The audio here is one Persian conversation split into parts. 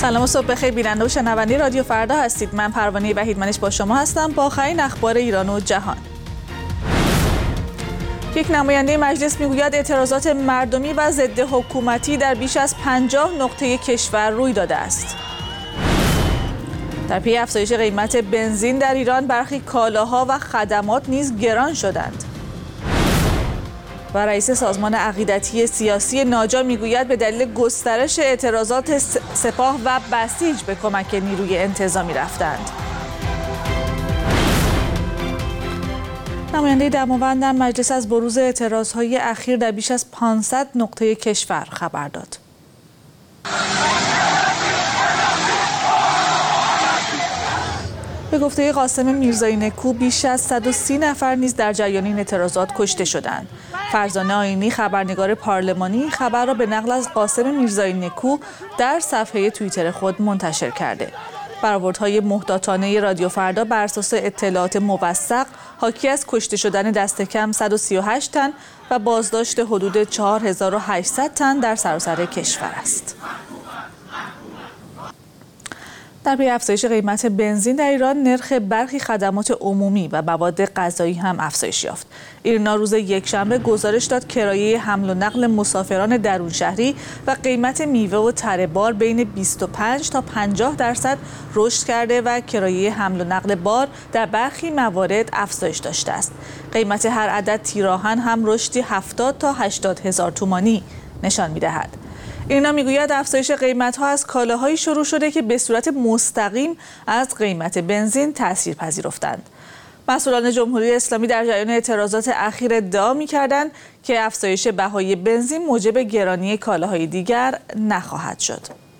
سلام و صبح بخیر بیننده و شنونده رادیو فردا هستید. من پروانه وحیدمنش با شما هستم با آخرین اخبار ایران و جهان. یک نماینده مجلس میگوید اعتراضات مردمی و ضد حکومتی در بیش از 50 نقطه کشور روی داده است. در پی افزایش قیمت بنزین در ایران برخی کالاها و خدمات نیز گران شدند. و رئیس سازمان عقیدتی سیاسی ناجا میگوید به دلیل گسترش اعتراضات سپاه و بسیج به کمک نیروی انتظامی رفتند. نماینده دماوند در مجلس از بروز اعتراضهای اخیر در بیش از 500 نقطه کشور خبر داد. به گفته قاسم میرزایی نکو بیش از 130 نفر نیز در جریان این اعتراضات کشته شدند. فرزانه آیینی خبرنگار پارلمانی خبر را به نقل از قاسم میرزایی نکو در صفحه توییتر خود منتشر کرده. برآوردهای محتاطانه رادیو فردا بر اساس اطلاعات موثق حاکی از کشته شدن دست کم 138 تن و بازداشت حدود 4800 تن در سراسر کشور است. در پی افزایش قیمت بنزین در ایران نرخ برخی خدمات عمومی و مواد غذایی هم افزایش یافت. ایرنا روز یکشنبه گزارش داد کرایه حمل و نقل مسافران درون شهری و قیمت میوه و تره بار بین 25 تا 50% رشد کرده و کرایه حمل و نقل بار در برخی موارد افزایش داشته است. قیمت هر عدد تیراهن هم رشدی 70 تا 80 هزار تومانی نشان می‌دهد. ایرنا میگوید افزایش قیمت‌ها از کالاهایی شروع شده که به صورت مستقیم از قیمت بنزین تأثیر پذیرفتند. مسئولان جمهوری اسلامی در جریان اعتراضات اخیر ادعا می‌کردند که افزایش بهای بنزین موجب گرانی کالاهای دیگر نخواهد شد.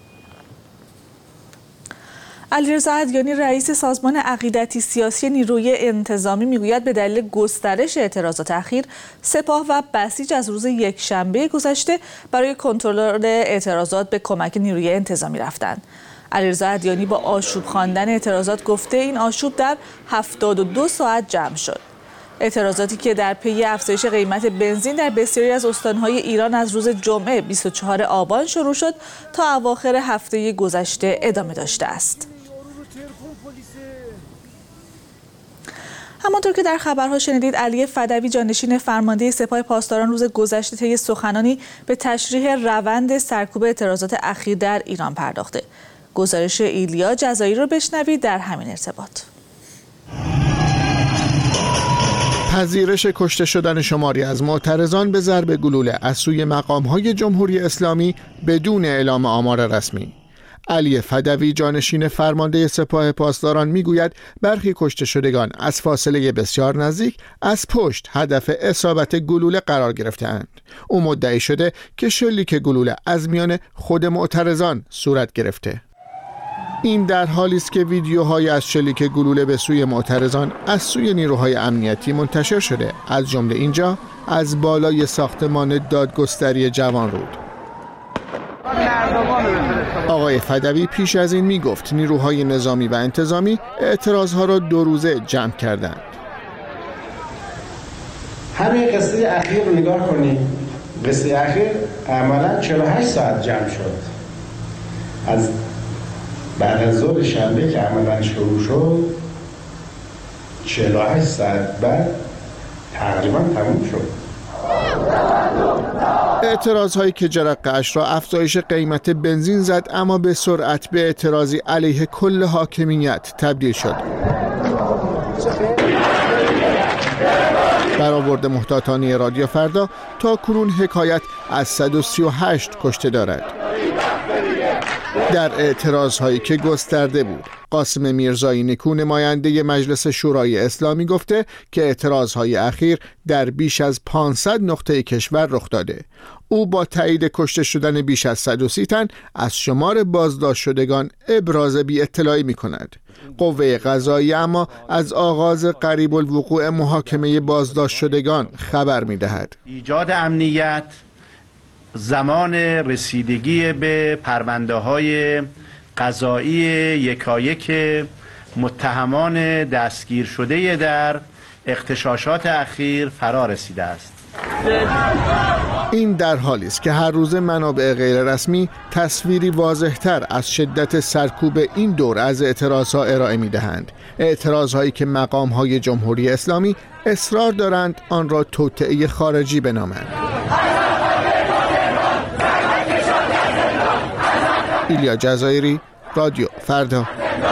علیرضا ادیانی رئیس سازمان عقیدتی سیاسی نیروی انتظامی میگوید به دلیل گسترش اعتراضات اخیر سپاه و بسیج از روز یکشنبه گذشته برای کنترل اعتراضات به کمک نیروی انتظامی رفتند. علیرضا ادیانی با آشوب خواندن اعتراضات گفته این آشوب در 72 ساعت جمع شد. اعتراضاتی که در پی افزایش قیمت بنزین در بسیاری از استان‌های ایران از روز جمعه 24 آبان شروع شد تا اواخر هفته گذشته ادامه داشته است. همانطور که در خبرها شنیدید، علی فدوی جانشین فرمانده سپاه پاسداران روز گذشته طی سخنانی به تشریح روند سرکوب اعتراضات اخیر در ایران پرداخته. گزارش ایلیا جزایی رو بشنوید در همین ارتباط. پذیرش کشته شدن شماری از معترضان به ضرب گلوله از سوی مقام‌های جمهوری اسلامی بدون اعلام آمار رسمی. علی فدوی جانشین فرمانده سپاه پاسداران میگوید برخی کشته شدگان از فاصله بسیار نزدیک از پشت هدف اصابت گلوله قرار گرفته‌اند. او مدعی شده که شلیک گلوله از میان خود معترضان صورت گرفته. این در حالی است که ویدیوهای از شلیک گلوله به سوی معترضان از سوی نیروهای امنیتی منتشر شده، از جمله اینجا از بالای ساختمان دادگستری جوانرود. آقای فدوی پیش از این میگفت نیروهای نظامی و انتظامی اعتراضها را 2 روزه جمع کردند. همین قصه اخیر رو نگاه کنیم. قصه اخیر عملاً 48 ساعت جمع شد. از بعد از ظهر شنبه که عملاً شروع شد 48 ساعت بعد تقریباً تموم شد. اعتراض هایی که جرقه‌اش را افزایش قیمت بنزین زد، اما به سرعت به اعتراضی علیه کل حاکمیت تبدیل شد. برآورد محتاطانه رادیو فردا تا کنون حکایت از 138 کشته دارد. در اعتراض هایی که گسترده بود، قاسم میرزایی نکو نماینده مجلس شورای اسلامی گفته که اعتراض های اخیر در بیش از 500 نقطه کشور رخ داده. او با تایید کشته شدن بیش از 130 تن از شمار بازداشت شدگان ابراز بی اطلاعی می کند. قوه قضاییه اما از آغاز قریب الوقوع محاکمه بازداشت شدگان خبر می دهد. ایجاد امنیت، زمان رسیدگی به پرونده‌های قضایی یکایک متهمان دستگیر شده در اغتشاشات اخیر فرا رسیده است. این در حالی است که هر روز منابع غیررسمی تصویری واضح‌تر از شدت سرکوب این دور از اعتراضها ارائه می‌دهند. اعتراضهایی که مقام‌های جمهوری اسلامی اصرار دارند آن را توطئه خارجی بنامند. ایلیا جزایری، رادیو فردا.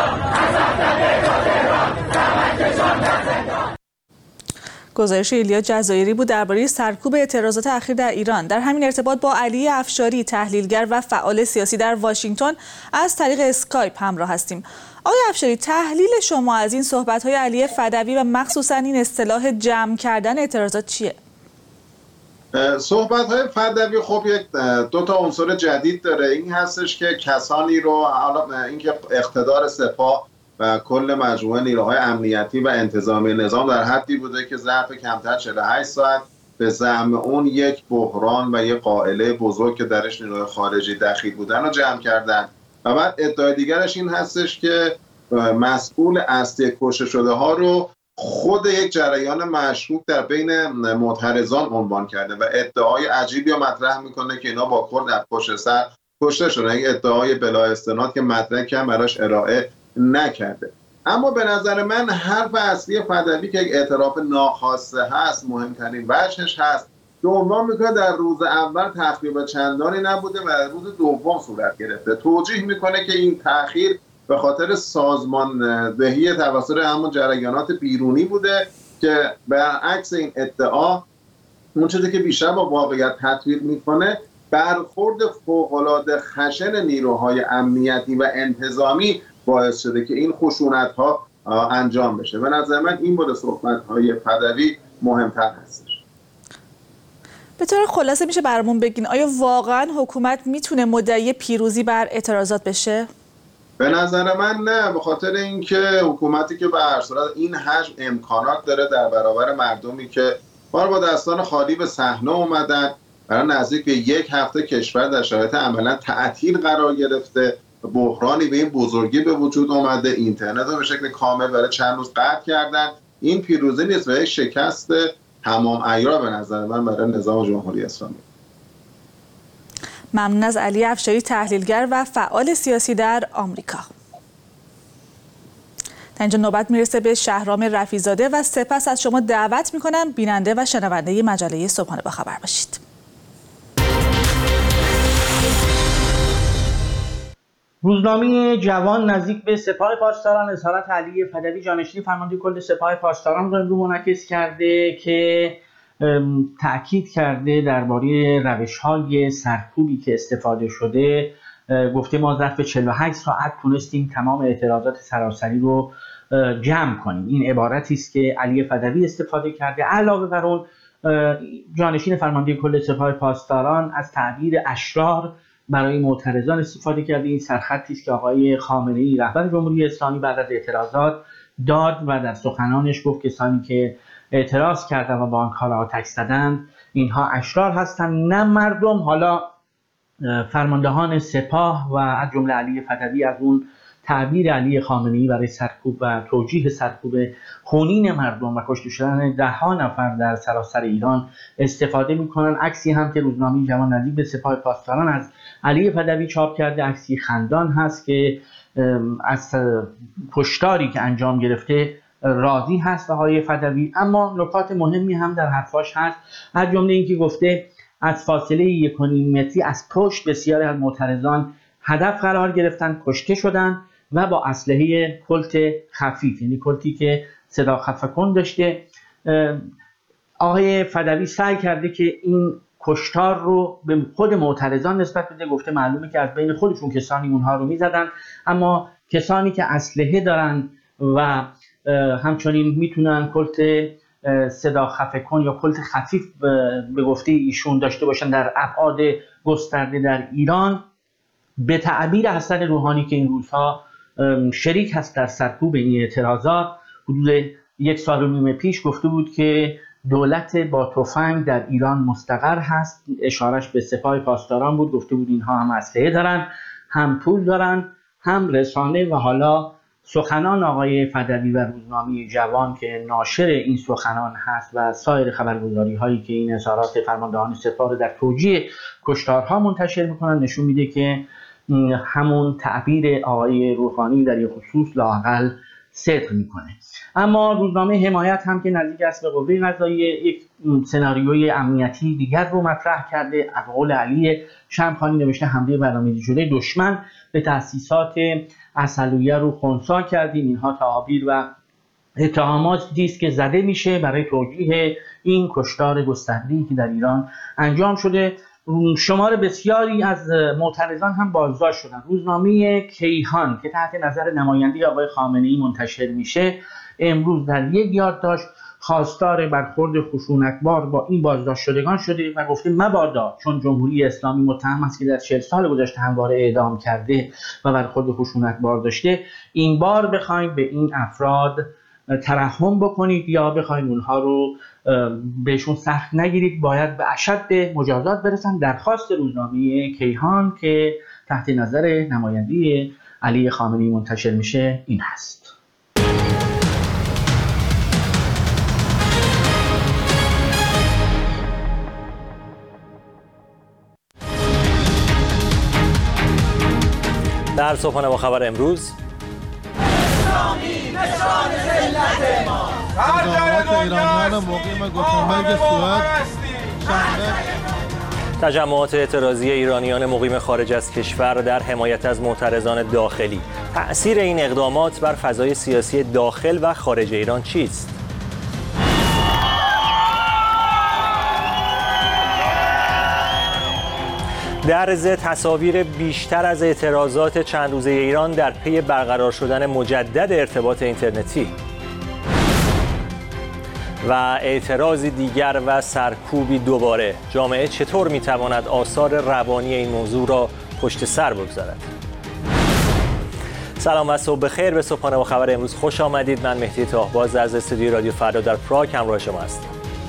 گزارش ایلیا جزایری بود درباره سرکوب اعتراضات اخیر در ایران. در همین ارتباط با علی افشاری، تحلیلگر و فعال سیاسی در واشنگتن از طریق اسکایپ همراه هستیم. آقای افشاری، تحلیل شما از این صحبت‌های علی فدوی و مخصوصاً این اصطلاح جمع کردن اعتراضات چیه؟ صحبت‌های فدوی خب دو تا عنصر جدید داره. این هستش که کسانی رو، حالا اینکه اقتدار سپاه و کل مجموعه نیروهای امنیتی و انتظامی نظام در حدی بوده که ظرف کمتر 48 ساعت به زعم اون یک بحران و یک قائله بزرگ که درش نیروهای خارجی دخیل بودن رو جمع کردن. و بعد ادعای دیگرش این هستش که مسئول اصلی کشته شده ها رو خود یک جریان مشکوک در بین معترضان عنوان کرده و ادعای عجیبی رو مطرح میکنه که اینا با کرد از پشت سر کشته شدن. یک ادعای بلا استناد که مدرک هم براش ارائه نکرده. اما به نظر من حرف اصلی فدوی که یک اعتراف ناخواسته هست، مهمترین وجهش هست که عنوان میکنه در روز اول تخریب چندانی نبوده و در روز دوم صورت گرفته. توجیه میکنه که این تأخیر به خاطر سازماندهی توسط همون جریانات بیرونی بوده که برعکس این ادعا اون چیزی که بیشتر با واقعیت تطبیق میکنه برخورد فوق‌العاده خشن نیروهای امنیتی و انتظامی باعث شده که این خشونت‌ها انجام بشه. به نظر من این بود صحبت‌های فدوی مهمتر هستش. به طور خلاصه میشه برامون بگین آیا واقعا حکومت میتونه مدعی پیروزی بر اعتراضات بشه؟ به نظر من نه، به خاطر اینکه حکومتی که به هر صورت این حجم امکانات داره در برابر مردمی که با دستان خالی به صحنه اومدن، برای نزدیک به یک هفته کشور در شرایط عملا تعطیل قرار گرفته، بحرانی به این بزرگی به وجود اومده، اینترنت رو به شکل کامل برای چند روز قطع کردن. این پیروزی نیست و یک شکست تمام عیار به نظر من برای نظام جمهوری اسلامی. ممنون از علی افشاری، تحلیلگر و فعال سیاسی در آمریکا. تا اینجا نوبت میرسه به شهرام رفیع‌زاده و سپس از شما دعوت میکنم بیننده و شنونده مجله صبحانه با خبر باشید. روزنامه جوان نزدیک به سپاه پاسداران اظهارات علی فدوی جانشین فرمانده کل سپاه پاسداران را امروز منعکس کرده که تأکید کرده درباره روش‌های سرکوبی که استفاده شده. گفته ما ظرف 48 ساعت تونستیم تمام اعتراضات سراسری رو جمع کنیم. این عبارتی است که علی فدوی استفاده کرده. علاوه بر اون جانشین فرمانده کل سپاه پاسداران از تعبیر اشرار برای معترضان استفاده کرده. این سرخطی است که آقای خامنه‌ای رهبر جمهوری اسلامی بعد از اعتراضات داد و در سخنانش گفت کسانی که اعتراض کردن و با آن کار آتش زدند اینها اشرار هستند نه مردم. حالا فرماندهان سپاه و از جمله علی فدوی از اون تعبیر علی خامنه‌ای برای سرکوب و توجیه سرکوب خونین مردم و کشته شدن ده‌ها نفر در سراسر ایران استفاده می‌کنند. عکسی هم که روزنامه جوان نزدیک به سپاه پاسداران از علی فدوی چاپ کرده، عکسی خندان هست که از کشتاری که انجام گرفته راضی هست آقای فدوی. اما نکات مهمی هم در حرفاش هست، از جمله اینکه گفته از فاصله 1.5 متری از پشت بسیاری از معترضان هدف قرار گرفتن، کشته شدند و با اسلحه کلت خفیف، یعنی کلتی که صدا خفه کن داشته. آقای فدوی سعی کرده که این کشتار رو به خود معترضان نسبت بده. گفته معلومه که از بین خودشون کسانی اونها رو میزدن، اما کسانی که اسلحه دارن و همچنین میتونن کلت صدا خفه کن یا کلت خفیف به گفته ایشون داشته باشن در ابعاد گسترده در ایران، به تعبیر حسن روحانی که این روزها شریک هست در سرکوب این اعتراضات، حدود 1.5 سال پیش گفته بود که دولت با تفنگ در ایران مستقر هست. اشارش به سپاه پاسداران بود. گفته بود اینها هم اسلحه دارن، هم پول دارن، هم رسانه و حالا سخنان آقای فدوی و روزنامه جوان که ناشر این سخنان هست و سایر خبرگزاری هایی که این اظهارات فرماندهان سپاه در توجیه کشتارها منتشر میکنن نشون میده که همون تعبیر آقای روحانی در این خصوص لااقل صدق میکنه. اما روزنامه حمایت هم که نزدیک است به قوه قضاییه یک سناریوی امنیتی دیگر رو مطرح کرده. از قول علی شمخانی نوشته حمله برنامه‌ریزی شده دشمن به تأسیسات عسلویه رو خنثی کردیم. اینها تعابیر و اتهاماتی است که زده میشه برای توجیه این کشتار گسترده‌ای که در ایران انجام شده. شمار بسیاری از معترضان هم بازداشت شدند. روزنامه کیهان که تحت نظر نماینده آقای خامنه‌ای منتشر میشه امروز در یک یادداشت خواستار برخورد خشونتبار با این بازداشت شدگان شده و گفته مبادا چون جمهوری اسلامی متهم است که در 40 سال گذشته همواره اعدام کرده و برخورد خشونتبار داشته، این بار بخواید به این افراد ترحم بکنید یا بخواید اونها رو بهشون سخت نگیرید، باید به اشد مجازات برسن. درخواست روزنامه کیهان که تحت نظر نماینده علی خامنه‌ای منتشر میشه این هست. در صبحانه با خبر امروز تجمعات اعتراضی ایرانیان مقیم خارج از کشور در حمایت از معترضان داخلی. تأثیر این اقدامات بر فضای سیاسی داخل و خارج ایران چیست؟ در ضمن تصاویر بیشتر از اعتراضات چند روزه ایران در پی برقرار شدن مجدد ارتباط اینترنتی و اعتراضی دیگر و سرکوبی دوباره. جامعه چطور میتواند آثار روانی این موضوع را پشت سر بگذارد؟ سلام و صبح بخیر. به صبحانه با خبر امروز خوش آمدید. من مهدی طاهباز از استودیوی رادیو فردا در پراگ همراه شما هستم.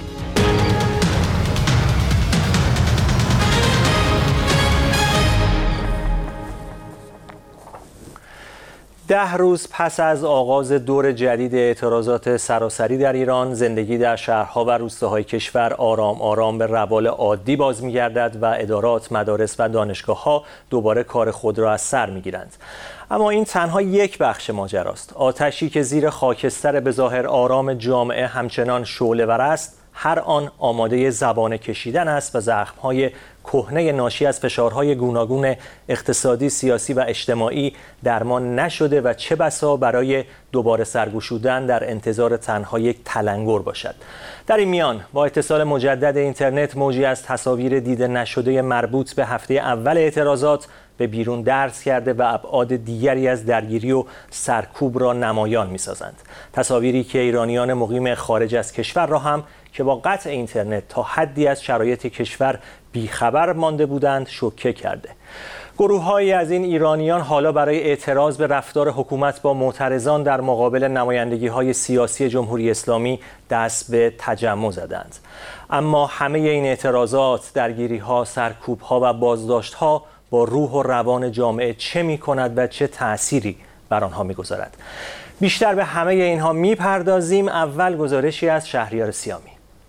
10 روز پس از آغاز دور جدید اعتراضات سراسری در ایران، زندگی در شهرها و روستاهای کشور آرام آرام به روال عادی باز می‌گردد و ادارات، مدارس و دانشگاه‌ها دوباره کار خود را از سر می‌گیرند. اما این تنها یک بخش ماجراست. آتشی که زیر خاکستر به ظاهر آرام جامعه همچنان شعله‌ور است، هر آن آماده زبانه کشیدن است و زخم‌های کهنه ناشی از فشارهای گوناگون اقتصادی، سیاسی و اجتماعی درمان نشده و چه بسا برای دوباره سرگشودن در انتظار تنها یک تلنگر باشد. در این میان با اتصال مجدد اینترنت، موجی از تصاویر دیده نشده مربوط به هفته اول اعتراضات به بیرون درز کرده و ابعاد دیگری از درگیری و سرکوب را نمایان می‌سازند. تصاویری که ایرانیان مقیم خارج از کشور را هم که با قطع اینترنت تا حدی از شرایط کشور بیخبر مانده بودند شوکه کرده. گروه‌هایی از این ایرانیان حالا برای اعتراض به رفتار حکومت با معترضان در مقابل نمایندگی‌های سیاسی جمهوری اسلامی دست به تجمع زدند. اما همه این اعتراضات، درگیری‌ها، سرکوب‌ها و بازداشت‌ها با روح و روان جامعه چه می‌کند و چه تأثیری بر آنها می‌گذارد؟ بیشتر به همه اینها می‌پردازیم. اول گزارشی از شهریار سیامی.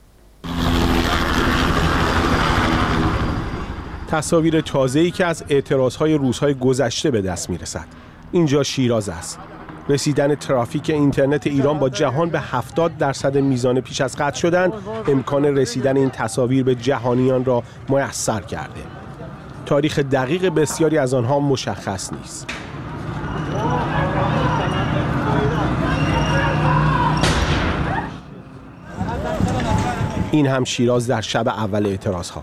تصاویر تازه‌ای که از اعتراضهای روزهای گذشته به دست می‌رسد. اینجا شیراز است. رسیدن ترافیک اینترنت ایران با جهان به 70% میزان پیش از قطع شدن امکان رسیدن این تصاویر به جهانیان را میسر کرده. تاریخ دقیق بسیاری از آنها مشخص نیست. این هم شیراز در شب اول اعتراضها.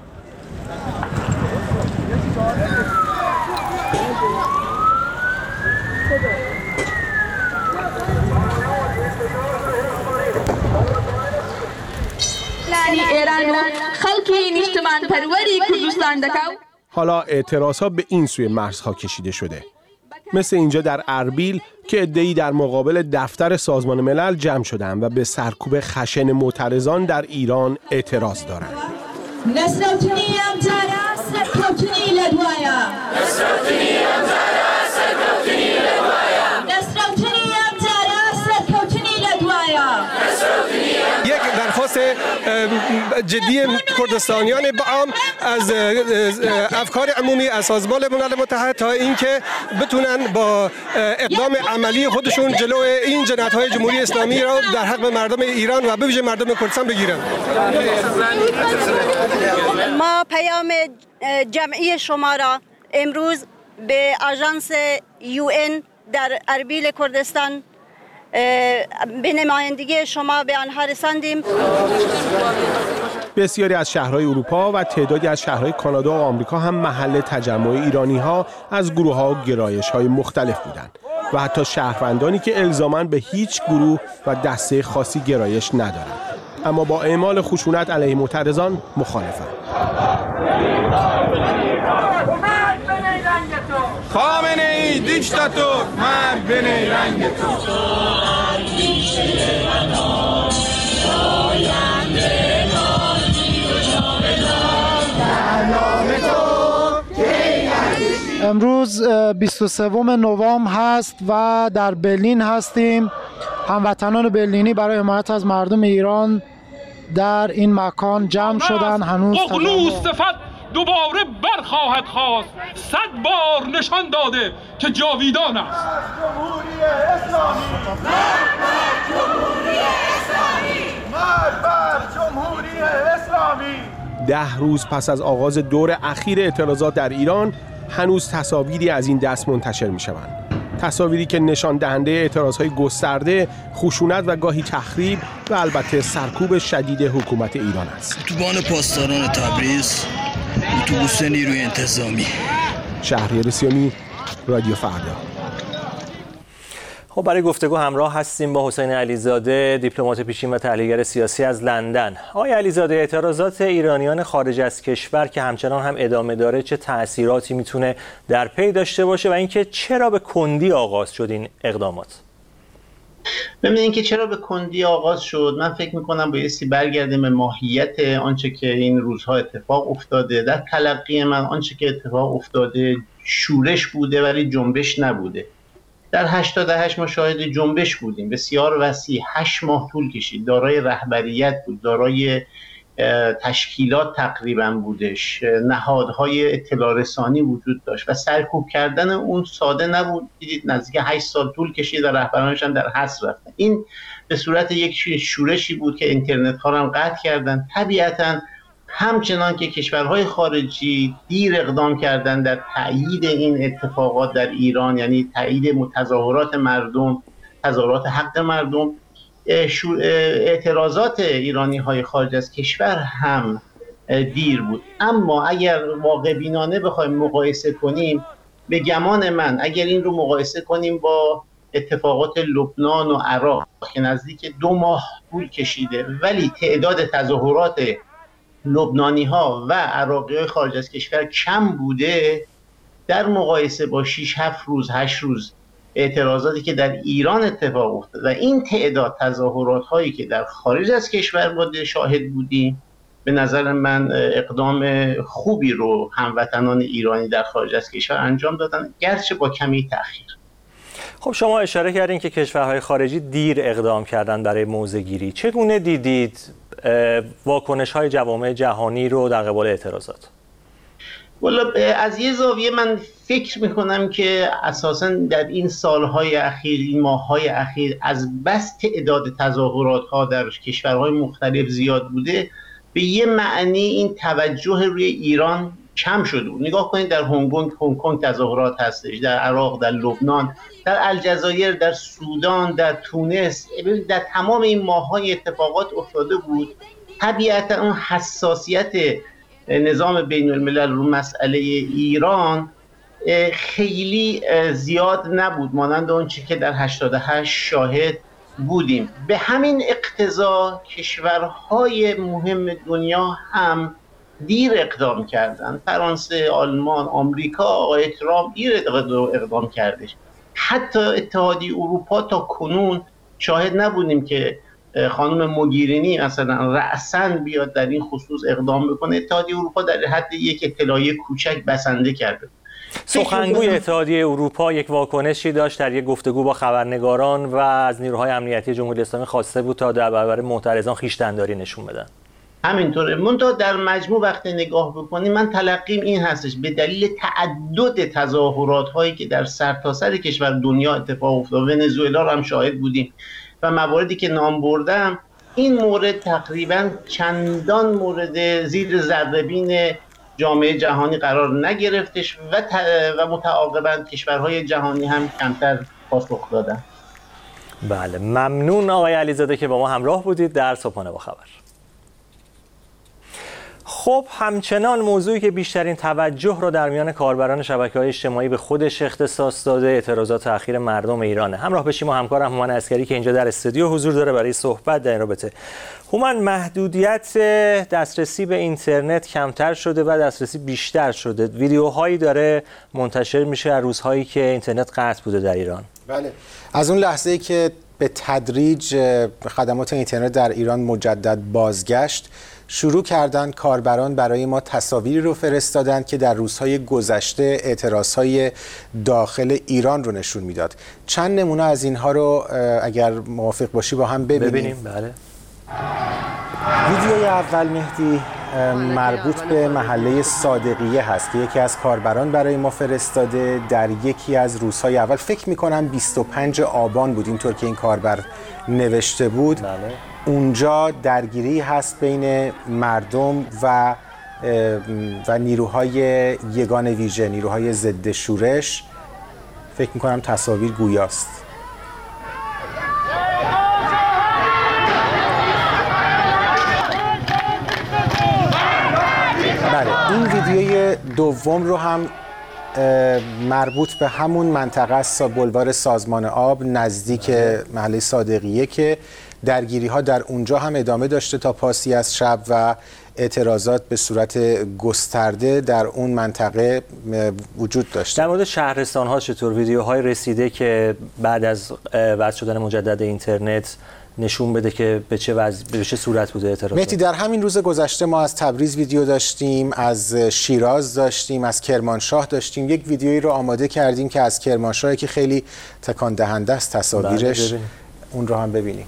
حالا اعتراضها به این سوی مرزها کشیده شده. مثل اینجا در اربیل که عده‌ای در مقابل دفتر سازمان ملل جمع شدند و به سرکوب خشن معترضان در ایران اعتراض دارند. جدی کردستانیان عام از افکار عمومی از سازمان ملل متحد تا اینکه بتونن با اقدام عملی خودشون جلو این جنایت‌های جمهوری اسلامی را در حق مردم ایران و به ویژه مردم کردستان بگیرن. ما پیام جمعی شما را امروز به آژانس UN در اربیل کردستان به نمایندگی شما به آنها رساندیم. بسیاری از شهرهای اروپا و تعدادی از شهرهای کانادا و آمریکا هم محل تجمع ایرانی‌ها از گروه‌ها و گرایش‌های مختلف بودند و حتی شهروندانی که الزاماً به هیچ گروه و دسته خاصی گرایش ندارند، اما با اعمال خشونت علیه معترضان مخالفند. خامنه ای دیکتاتور، مرگ بنه رنگ تو. امروز 23 نوامبر هست و در برلین هستیم. هموطنان برلینی برای حمایت از مردم ایران در این مکان جمع شدن. هنوز دوباره برخواهد خواست، 100 بار نشان داده که جاویدان است. جمهوری اسلامی، مرگ بر جمهوری اسلامی. 10 روز پس از آغاز دور اخیر اعتراضات در ایران هنوز تصاویری از این دست منتشر می شوند. تصاویری که نشان دهنده اعتراضهای گسترده، خشونت و گاهی تخریب و البته سرکوب شدید حکومت ایران است. اتوبان پاسداران تبریز، اتوبوس نیروی انتظامی. شهریار سیامی، رادیو فردا. خب برای گفتگو همراه هستیم با حسین علیزاده، دیپلمات پیشین و تحلیلگر سیاسی از لندن. آقای علیزاده، اعتراضات ایرانیان خارج از کشور که همچنان هم ادامه داره چه تأثیراتی میتونه در پی داشته باشه و اینکه چرا به کندی آغاز شد این اقدامات؟ ببینید که چرا به کندی آغاز شد، من فکر میکنم بایستی برگردیم به ماهیت آنچه که این روزها اتفاق افتاده. در تلقی من آنچه که اتفاق افتاده شورش بوده ولی جنبش نبوده. در 88 ما شاهد جنبش بودیم بسیار وسیع، 8 ماه طول کشید، دارای رهبریت بود، دارای تشکیلات تقریبا بودش، نهادهای اطلاع رسانی وجود داشت و سرکوب کردن اون ساده نبود. دیدید نزدیک 8 سال طول کشید و رهبرانش هم در حبس رفتن. این به صورت یک شورشی بود که اینترنت ها رو هم قطع کردن. طبیعتاً همچنان که کشورهای خارجی دیر اقدام کردن در تأیید این اتفاقات در ایران، یعنی تأیید تظاهرات مردم، تظاهرات حق مردم، اعتراضات ایرانی‌های خارج از کشور هم دیر بود. اما اگر واقع بینانه بخوایم مقایسه کنیم، به گمان من اگر این رو مقایسه کنیم با اتفاقات لبنان و عراق که نزدیک 2 ماه طول کشیده ولی تعداد تظاهرات لبنانی‌ها و عراقی‌های خارج از کشور کم بوده، در مقایسه با 6-7 روز 8 روز اعتراضاتی که در ایران اتفاق افتاد و این تعداد تظاهرات هایی که در خارج از کشور بوده شاهد بودیم، به نظر من اقدام خوبی رو هموطنان ایرانی در خارج از کشور انجام دادن، گرچه با کمی تأخیر. خب شما اشاره کردین که کشورهای خارجی دیر اقدام کردن برای موضع‌گیری. چگونه دیدید واکنش‌های جوامع جهانی رو در قبال اعتراضات؟ والا از یه زاویه من فکر میکنم که اساساً در این سالهای اخیر، این ماههای اخیر، از بس تعداد تظاهرات‌ها در کشورهای مختلف زیاد بوده، به یه معنی این توجه روی ایران کم شده بود. نگاه کنید در هنگ کنگ تظاهرات هستش، در عراق، در لبنان، در الجزایر، در سودان، در تونس، در تمام این ماه‌های اتفاقات افتاده بود. طبیعتاً اون حساسیت نظام بین الملل رو مسئله ایران خیلی زیاد نبود مانند آنچه که در 88 شاهد بودیم. به همین اقتضا کشورهای مهم دنیا هم دیر اقدام کردن. فرانسه، آلمان، آمریکا، آقای ترامپ دیر اقدام کردش. حتی اتحادیه اروپا تا کنون شاهد نبودیم که خانم موگیرینی مثلا رأساً بیاد در این خصوص اقدام بکنه. اتحادیه اروپا در حد یک اطلاعیه کوچک بسنده کرده. سخنگوی اتحادیه اروپا یک واکنشی داشت در یک گفتگو با خبرنگاران و از نیروهای امنیتی جمهوری اسلامی خواسته بود تا در برابر معترضان خویشتن‌داری نشون بدن. همینطوره. منتها در مجموع وقتی نگاه بکنیم من تلقیم این هستش به دلیل تعدد تظاهرات هایی که در سرتاسر کشور دنیا اتفاق افتاد، ونزوئلا رو هم شاهد بودیم و مواردی که نام بردم، این مورد تقریبا چندان مورد زیر ذره‌بین جامعه جهانی قرار نگرفتش و متعاقباً کشورهای جهانی هم کمتر پاسخ دادن. بله، ممنون آقای علیزاده که با ما همراه بودید در صبحانه با خبر. خب همچنان موضوعی که بیشترین توجه را در میان کاربران شبکه‌های اجتماعی به خودش اختصاص داده اعتراضات اخیر مردم ایرانه. همراه بشیم با همکارم هومن عسکری که اینجا در استودیو حضور داره برای صحبت در این رابطه. هومن، محدودیت دسترسی به اینترنت کمتر شده و دسترسی بیشتر شده. ویدیوهایی داره منتشر میشه از روزهایی که اینترنت قطع بوده در ایران. بله، از اون لحظه‌ای که به تدریج خدمات اینترنت در ایران مجدد بازگشت، شروع کردن کاربران برای ما تصاویری رو فرستادن که در روزهای گذشته اعتراضهای داخل ایران رو نشون میداد. چند نمونه از اینها رو اگر موافق باشی با هم ببینیم. بله. ویدیوی اول مهدی مربوط به محله صادقیه هست که یکی از کاربران برای ما فرستاده در یکی از روزهای اول، فکر میکنم 25 آبان بود اینطور که این کاربر نوشته بود. بله. اونجا درگیری هست بین مردم و نیروهای یگان ویژه، نیروهای ضد شورش. فکر میکنم تصاویر گویاست. بله، این ویدیوی دوم رو هم مربوط به همون منطقه است، بلوار سازمان آب نزدیک محله صادقیه، که درگیری ها در اونجا هم ادامه داشته تا پاسی از شب و اعتراضات به صورت گسترده در اون منطقه وجود داشته. در مورد شهرستان ها چطور؟ ویدیوهای رسیده که بعد از وضع شدن مجدد اینترنت نشون بده که به چه صورت بوده اعتراضات؟ مهدی، در همین روز گذشته ما از تبریز ویدیو داشتیم، از شیراز داشتیم، از کرمانشاه داشتیم. یک ویدیویی رو آماده کردیم که از کرمانشاه که خیلی تکان دهنده است تصاویرش. اون رو هم ببینیم.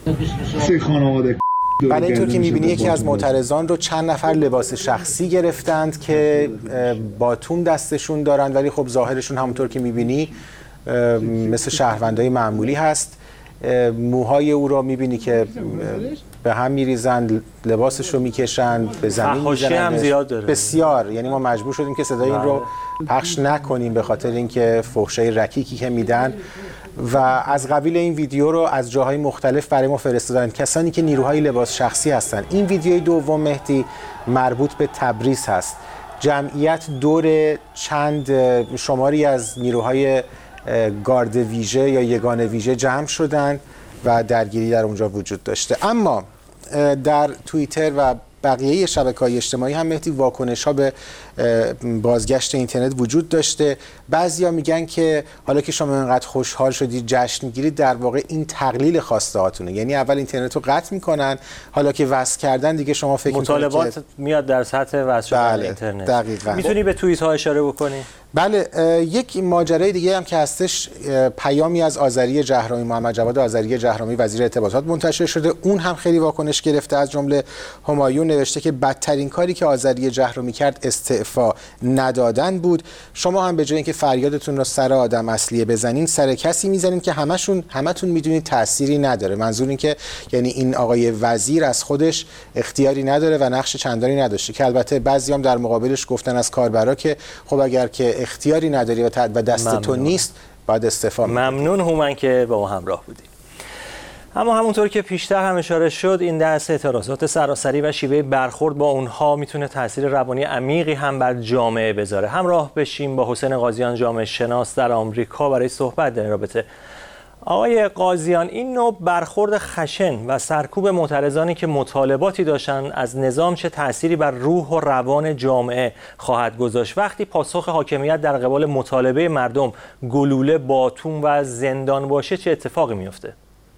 بله، اینطور که می‌بینی یکی از معترضان رو چند نفر لباس شخصی گرفتند که باتوم دستشون دارن، ولی خب ظاهرشون همونطور که می‌بینی مثل شهروندای معمولی هست. موهای او رو می‌بینی که به هم می‌ریزن، لباسش رو می‌کشن، به زمین می‌زنن. هم زیاد داره. بسیار، یعنی ما مجبور شدیم که صدای این رو پخش نکنیم به خاطر اینکه فحشای رکیکی که میدن. و از قبیل این ویدیو رو از جاهای مختلف برای ما فرستادن کسانی که نیروهای لباس شخصی هستند. این ویدیوی دوم مهدی مربوط به تبریز هست. جمعیت دور چند شماری از نیروهای گارد ویژه یا یگان ویژه جمع شدند و درگیری در اونجا وجود داشته. اما در توییتر و بقیه شبکه‌های اجتماعی هم مهدی واکنش‌ها به بازگشت اینترنت وجود داشته. بعضیا میگن که حالا که شما اینقدر خوشحال شدید جشن میگیرید، در واقع این تقلیل خواسته هاتونه. یعنی اول اینترنت رو قطع میکنن، حالا که وصل کردن دیگه شما فکر میکنید مطالبات میاد در سطح وصل شدن اینترنت. دقیقاً. میتونی به توییت ها اشاره بکنی؟ بله، یک ماجرای دیگه هم که هستش، پیامی از آذری جهرامی، محمد جواد آذری جهرامی وزیر ارتباطات منتشر شده. اون هم خیلی واکنش گرفته. از جمله همایون نوشته که بدترین کاری که آذری جهرامی کرد استعفا ندادن بود. شما هم به جای اینکه فریادتون رو سر آدم اصلیه بزنین، سر کسی میزنین که همتون میدونید تأثیری نداره. منظور این که یعنی این آقای وزیر از خودش اختیاری نداره و نقش چندانی نداشته، که البته بعضیام در مقابلش گفتن از کاربرا که خب اگر که اختیاری نداری و دست تو نیست باید استعفا. ممنون هومن که با ما همراه بودی. اما همونطور که پیشتر هم اشاره شد، این دست اعتراضات سراسری و شیوه برخورد با اونها میتونه تاثیر روانی عمیقی هم بر جامعه بذاره. همراه بشیم با حسین قاضیان، جامعه شناس در آمریکا، برای صحبت در این رابطه. آقای قاضیان، این نوع برخورد خشن و سرکوب معترضانی که مطالباتی داشتن از نظام چه تأثیری بر روح و روان جامعه خواهد گذاشت وقتی پاسخ حاکمیت در قبال مطالبه مردم گلوله، باتوم و زندان باشه؟ چه اتفاقی میفته؟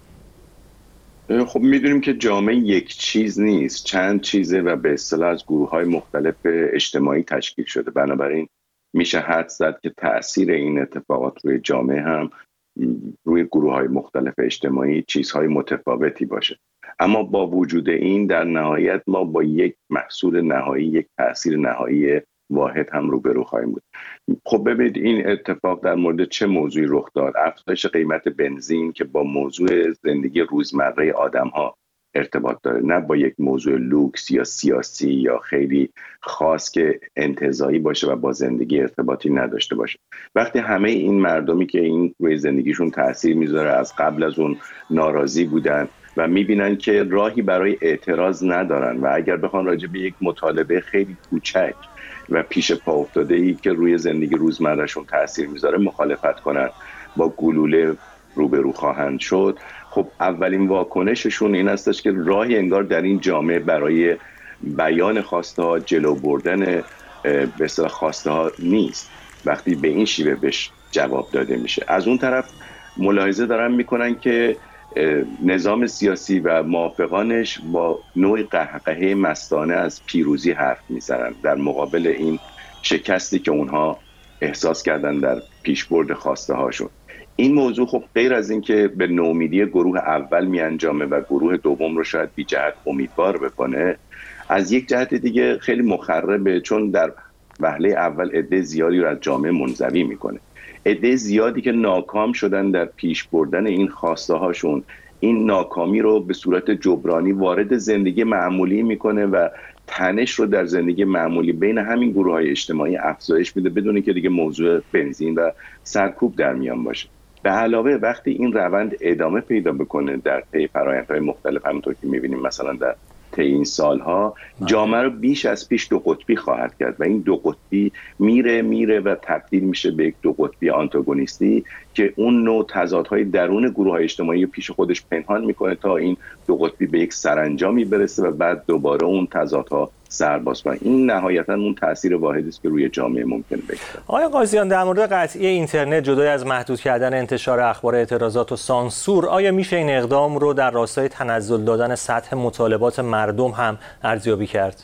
خب میدونیم که جامعه یک چیز نیست، چند چیزه و به اصطلاح از گروه‌های مختلف اجتماعی تشکیل شده. بنابراین میشه حدس زد که تأثیر این اتفاقات روی جامعه هم روی گروه‌های مختلف اجتماعی چیزهای متفاوتی باشه. اما با وجود این در نهایت ما با یک محصول نهایی، یک تأثیر نهایی واحد هم روبرو خواهیم بود. خب ببینید این اتفاق در مورد چه موضوعی رخ داد؟ افزایش قیمت بنزین که با موضوع زندگی روزمره آدم‌ها ارتباط داره، نه با یک موضوع لوکس یا سیاسی یا خیلی خاص که انتزاعی باشه و با زندگی ارتباطی نداشته باشه. وقتی همه این مردمی که این روی زندگیشون تاثیر میذاره از قبل از اون ناراضی بودن و میبینن که راهی برای اعتراض ندارن و اگر بخوان راجع به یک مطالبه خیلی کوچک و پیش پا افتاده‌ای که روی زندگی روزمرهشون تاثیر میذاره مخالفت کنن، با گلوله روبرو خواهند شد. خب اولین واکنششون این هستش که راهی انگار در این جامعه برای بیان خواسته ها، جلو بردن به اصطلاح خواسته ها نیست وقتی به این شیوه بهش جواب داده میشه. از اون طرف ملاحظه دارن میکنن که نظام سیاسی و موافقانش با نوع قهقهه مستانه از پیروزی حرف میزنن در مقابل این شکستی که اونها احساس کردن در پیشبرد خواسته هاشون. این موضوع خب غیر از این که به نومیدی گروه اول می انجامه و گروه دوم رو شاید بی جهت امیدوار بکنه، از یک جهت دیگه خیلی مخربه، چون در وهله اول عده زیادی رو از جامعه منزوی میکنه. عده زیادی که ناکام شدن در پیش بردن این خواسته هاشون، این ناکامی رو به صورت جبرانی وارد زندگی معمولی میکنه و تنش رو در زندگی معمولی بین همین گروه‌های اجتماعی افزایش میده بدون که دیگه موضوع بنزین و سرکوب در میان باشه. به علاوه وقتی این روند ادامه پیدا بکنه در طی فرآیندهای مختلف، همونطور که می‌بینیم مثلا در طی این سالها، جامعه رو بیش از پیش دو قطبی خواهد کرد و این دو قطبی میره و تبدیل میشه به یک دو قطبی آنتاگونیستی که اون نوع تضادهای درون گروه‌های اجتماعی پیش خودش پنهان میکنه تا این دو قطبی به یک سرانجامی برسه و بعد دوباره اون تضادها سر باز کنه. این نهایتاً اون تاثیر واحدی است که روی جامعه ممکن بگذاره. آقای قاضیان، در مورد قطعی اینترنت جدای از محدود کردن انتشار اخبار، اعتراضات و سانسور، آیا میشه این اقدام رو در راستای تنزل دادن سطح مطالبات مردم هم ارزیابی کرد؟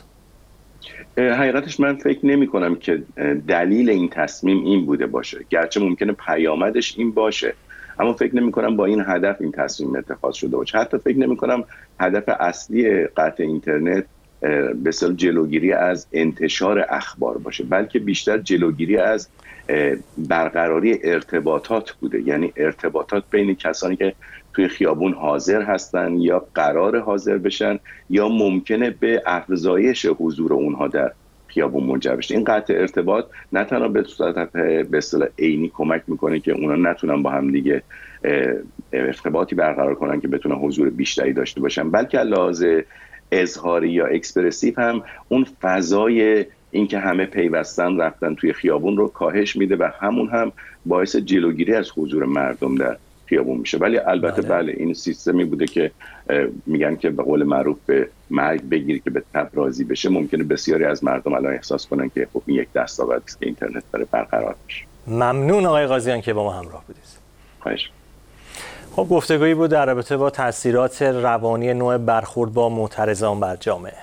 حقیقتش من فکر نمی کنم که دلیل این تصمیم این بوده باشه، گرچه ممکنه پیامدش این باشه، اما فکر نمی کنم با این هدف این تصمیم اتخاذ شده باشه. حتی فکر نمی کنم هدف اصلی قطع اینترنت به اصطلاح جلوگیری از انتشار اخبار باشه، بلکه بیشتر جلوگیری از برقراری ارتباطات بوده، یعنی ارتباطات بین کسانی که توی خیابون حاضر هستن یا قرار حاضر بشن یا ممکنه به افزایش حضور اونها در خیابون منجر بشه. این قطع ارتباط نه تنها به صورت به اصطلاح عینی کمک میکنه که اونا نتونن با هم دیگه ارتباطی برقرار کنن که بتونن حضور بیشتری داشته باشن، بلکه علاوه اظهاری یا اکسپرسیو هم اون فضای این که همه پیوستن رفتن توی خیابون رو کاهش میده و همون هم باعث جلوگیری از حضور مردم در خیابون میشه. ولی البته بله این سیستمی بوده که میگن که به قول معروف به مرگ بگیر که به تب راضی بشه. ممکنه بسیاری از مردم الان احساس کنن که خب این یک دستاوردی است که اینترنت داره برقرار میشه. ممنون آقای قاضیان که با ما همراه بودید. خواهش. خب گفتگویی بود در رابطه با تاثیرات روانی نوع برخورد با معترضان بر جامعه.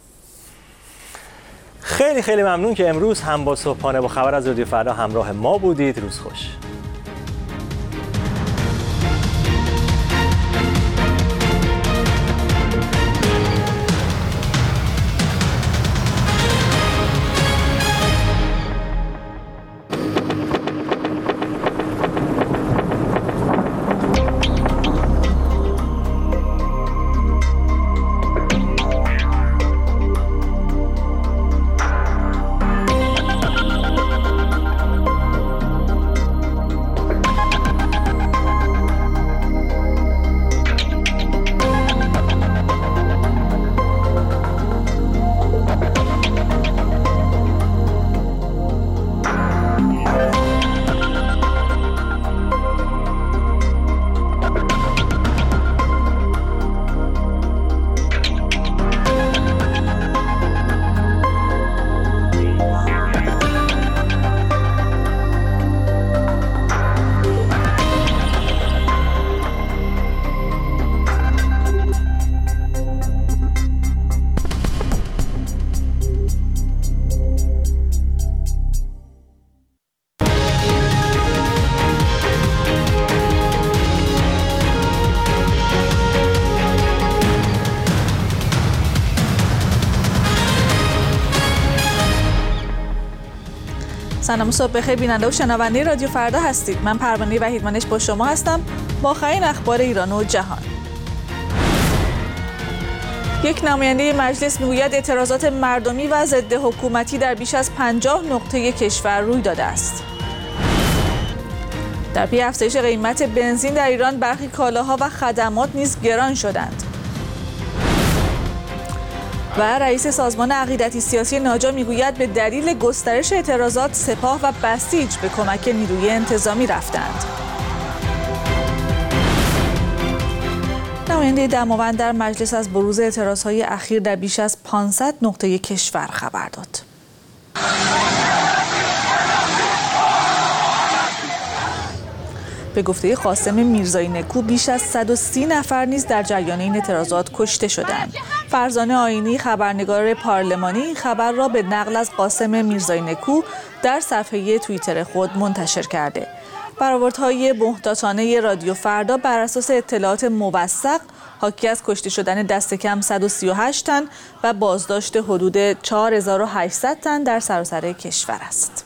خیلی ممنون که امروز هم با صبحانه با خبر از رادیو فردا همراه ما بودید. روز خوش. سلام صبح بخیر بیننده و شنونده رادیو فردا هستید. من پروانه وحیدمانش با شما هستم با آخرین اخبار ایران و جهان. یک نماینده مجلس میگوید اعتراضات مردمی و ضد حکومتی در بیش از 50 نقطه کشور روی داده است. در پی افزایش قیمت بنزین در ایران برخی کالاها و خدمات نیز گران شدند. و رئیس سازمان عقیدتی سیاسی ناجا میگوید به دلیل گسترش اعتراضات سپاه و بسیج به کمک نیروی انتظامی رفتند. نماینده دماوند در مجلس از بروز اعتراضهای اخیر در بیش از 500 نقطه کشور خبر داد. به گفته قاسم میرزایی نکو بیش از 130 نفر نیز در جریان این اعتراضات کشته شدند. فرزانه آیینی خبرنگار پارلمانی این خبر را به نقل از قاسم میرزایی نکو در صفحه توییتر خود منتشر کرده. برآوردهای محتاطانه رادیو فردا بر اساس اطلاعات موثق حاکی از کشته شدن دست کم 138 تن و بازداشت حدود 4800 تن در سراسر کشور است.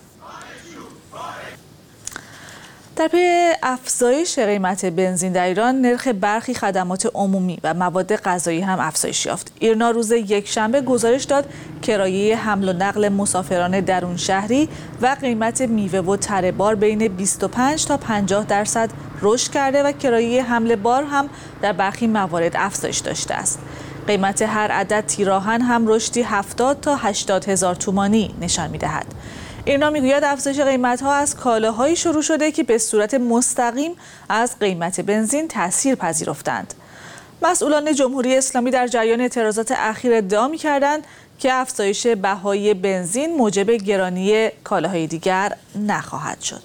در پی افزایش قیمت بنزین در ایران، نرخ برخی خدمات عمومی و مواد غذایی هم افزایش یافت. ایرنا روز یکشنبه گزارش داد کرایه حمل و نقل مسافران درون شهری و قیمت میوه و تره بار بین 25 تا 50% رشد کرده و کرایه حمل بار هم در برخی موارد افزایش داشته است. قیمت هر عدد تیراهن هم رشدی 70 تا 80 هزار تومانی نشان می‌دهد. ایرنا میگوید افزایش قیمت‌ها از کالاهایی شروع شده که به صورت مستقیم از قیمت بنزین تأثیر پذیرفتند. مسئولان جمهوری اسلامی در جریان اعتراضات اخیر ادعا می‌کردند که افزایش بهای بنزین موجب گرانی کالاهای دیگر نخواهد شد.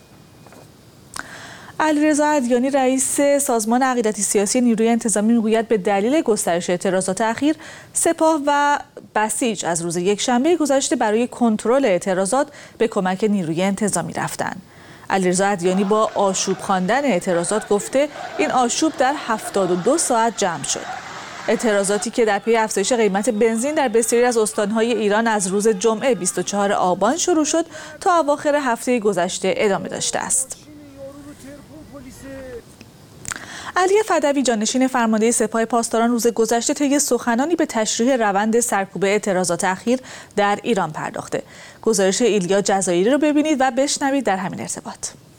علیرضا ادیانی رئیس سازمان عقیدتی سیاسی نیروی انتظامی میگوید به دلیل گسترش اعتراضات اخیر سپاه و بسیج از روز یکشنبه گذشته برای کنترل اعتراضات به کمک نیروی انتظامی رفتند. علیرضا ادیانی با آشوب خواندن اعتراضات گفته این آشوب در 72 ساعت جمع شد. اعتراضاتی که در پی افزایش قیمت بنزین در بسیاری از استان‌های ایران از روز جمعه 24 آبان شروع شد تا اواخر هفته گذشته ادامه داشته است. علی فدوی جانشین فرمانده سپاه پاسداران روز گذشته طی سخنانی به تشریح روند سرکوب اعتراضات اخیر در ایران پرداخته. گزارش ایلیا جزایری رو ببینید و بشنوید در همین ارتباط.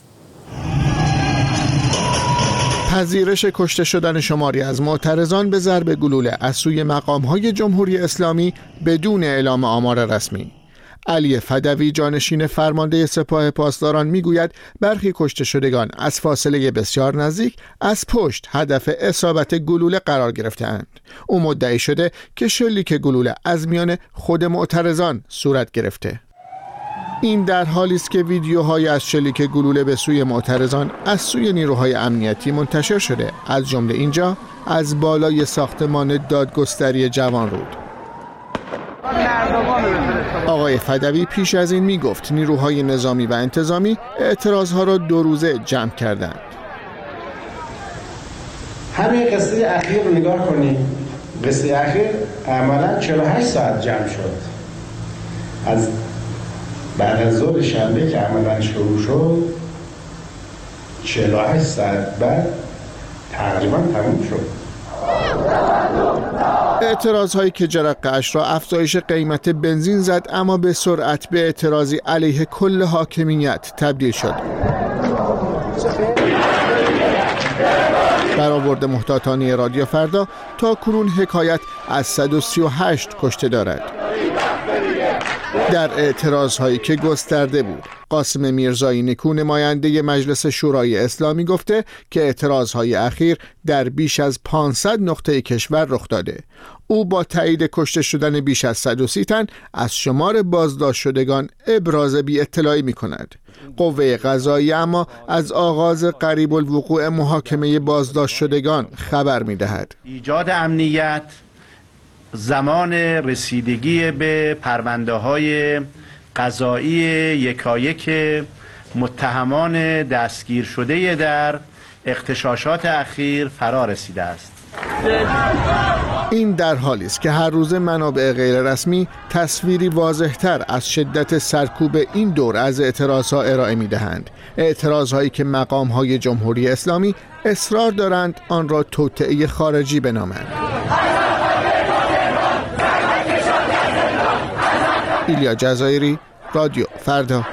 پذیرش کشته شدن شماری از معترضان به ضرب گلوله از سوی مقام‌های جمهوری اسلامی بدون اعلام آمار رسمی. علی فدوی جانشین فرمانده سپاه پاسداران میگوید برخی کشته شدگان از فاصله بسیار نزدیک از پشت هدف اصابت گلوله قرار گرفته‌اند. او مدعی شده که شلیک گلوله از میان خود معترضان صورت گرفته. این در حالی است که ویدیوهای از شلیک گلوله به سوی معترضان از سوی نیروهای امنیتی منتشر شده، از جمله اینجا از بالای ساختمان دادگستری جوانرود. آقای فدوی پیش از این می گفت نیروهای نظامی و انتظامی اعتراضها را 2 روزه جمع کردند. همین قصه اخیر رو نگاه کنیم. قصه اخیر عملا 48 ساعت جمع شد. از بعد از ظهر شنبه که عملا شروع شد 48 ساعت بعد تقریبا تموم شد. اعتراض هایی که جرقه‌اش را افزایش قیمت بنزین زد، اما به سرعت به اعتراضی علیه کل حاکمیت تبدیل شد. برآورد محتاطانه رادیو فردا تا کنون حکایت از 138 کشته دارد. در اعتراض هایی که گسترده بود، قاسم میرزایی نکو نماینده مجلس شورای اسلامی گفته که اعتراض های اخیر در بیش از 500 نقطه کشور رخ داده. او با تایید کشته شدن بیش از 130 تن از شمار بازداشت شدگان ابراز بی اطلاعی می کند. قوه قضاییه اما از آغاز قریب الوقوع محاکمه بازداشت شدگان خبر می دهد. ایجاد امنیت، زمان رسیدگی به پرونده‌های قضایی یکایک متهمان دستگیر شده در اغتشاشات اخیر فرا رسیده است. این در حالی است که هر روز منابع غیررسمی تصویری واضح‌تر از شدت سرکوب این دور از اعتراضها ارائه می‌دهند. اعتراضهایی که مقام‌های جمهوری اسلامی اصرار دارند آن را توطئه خارجی بنامند. ایلیا جزایری، رادیو فردا.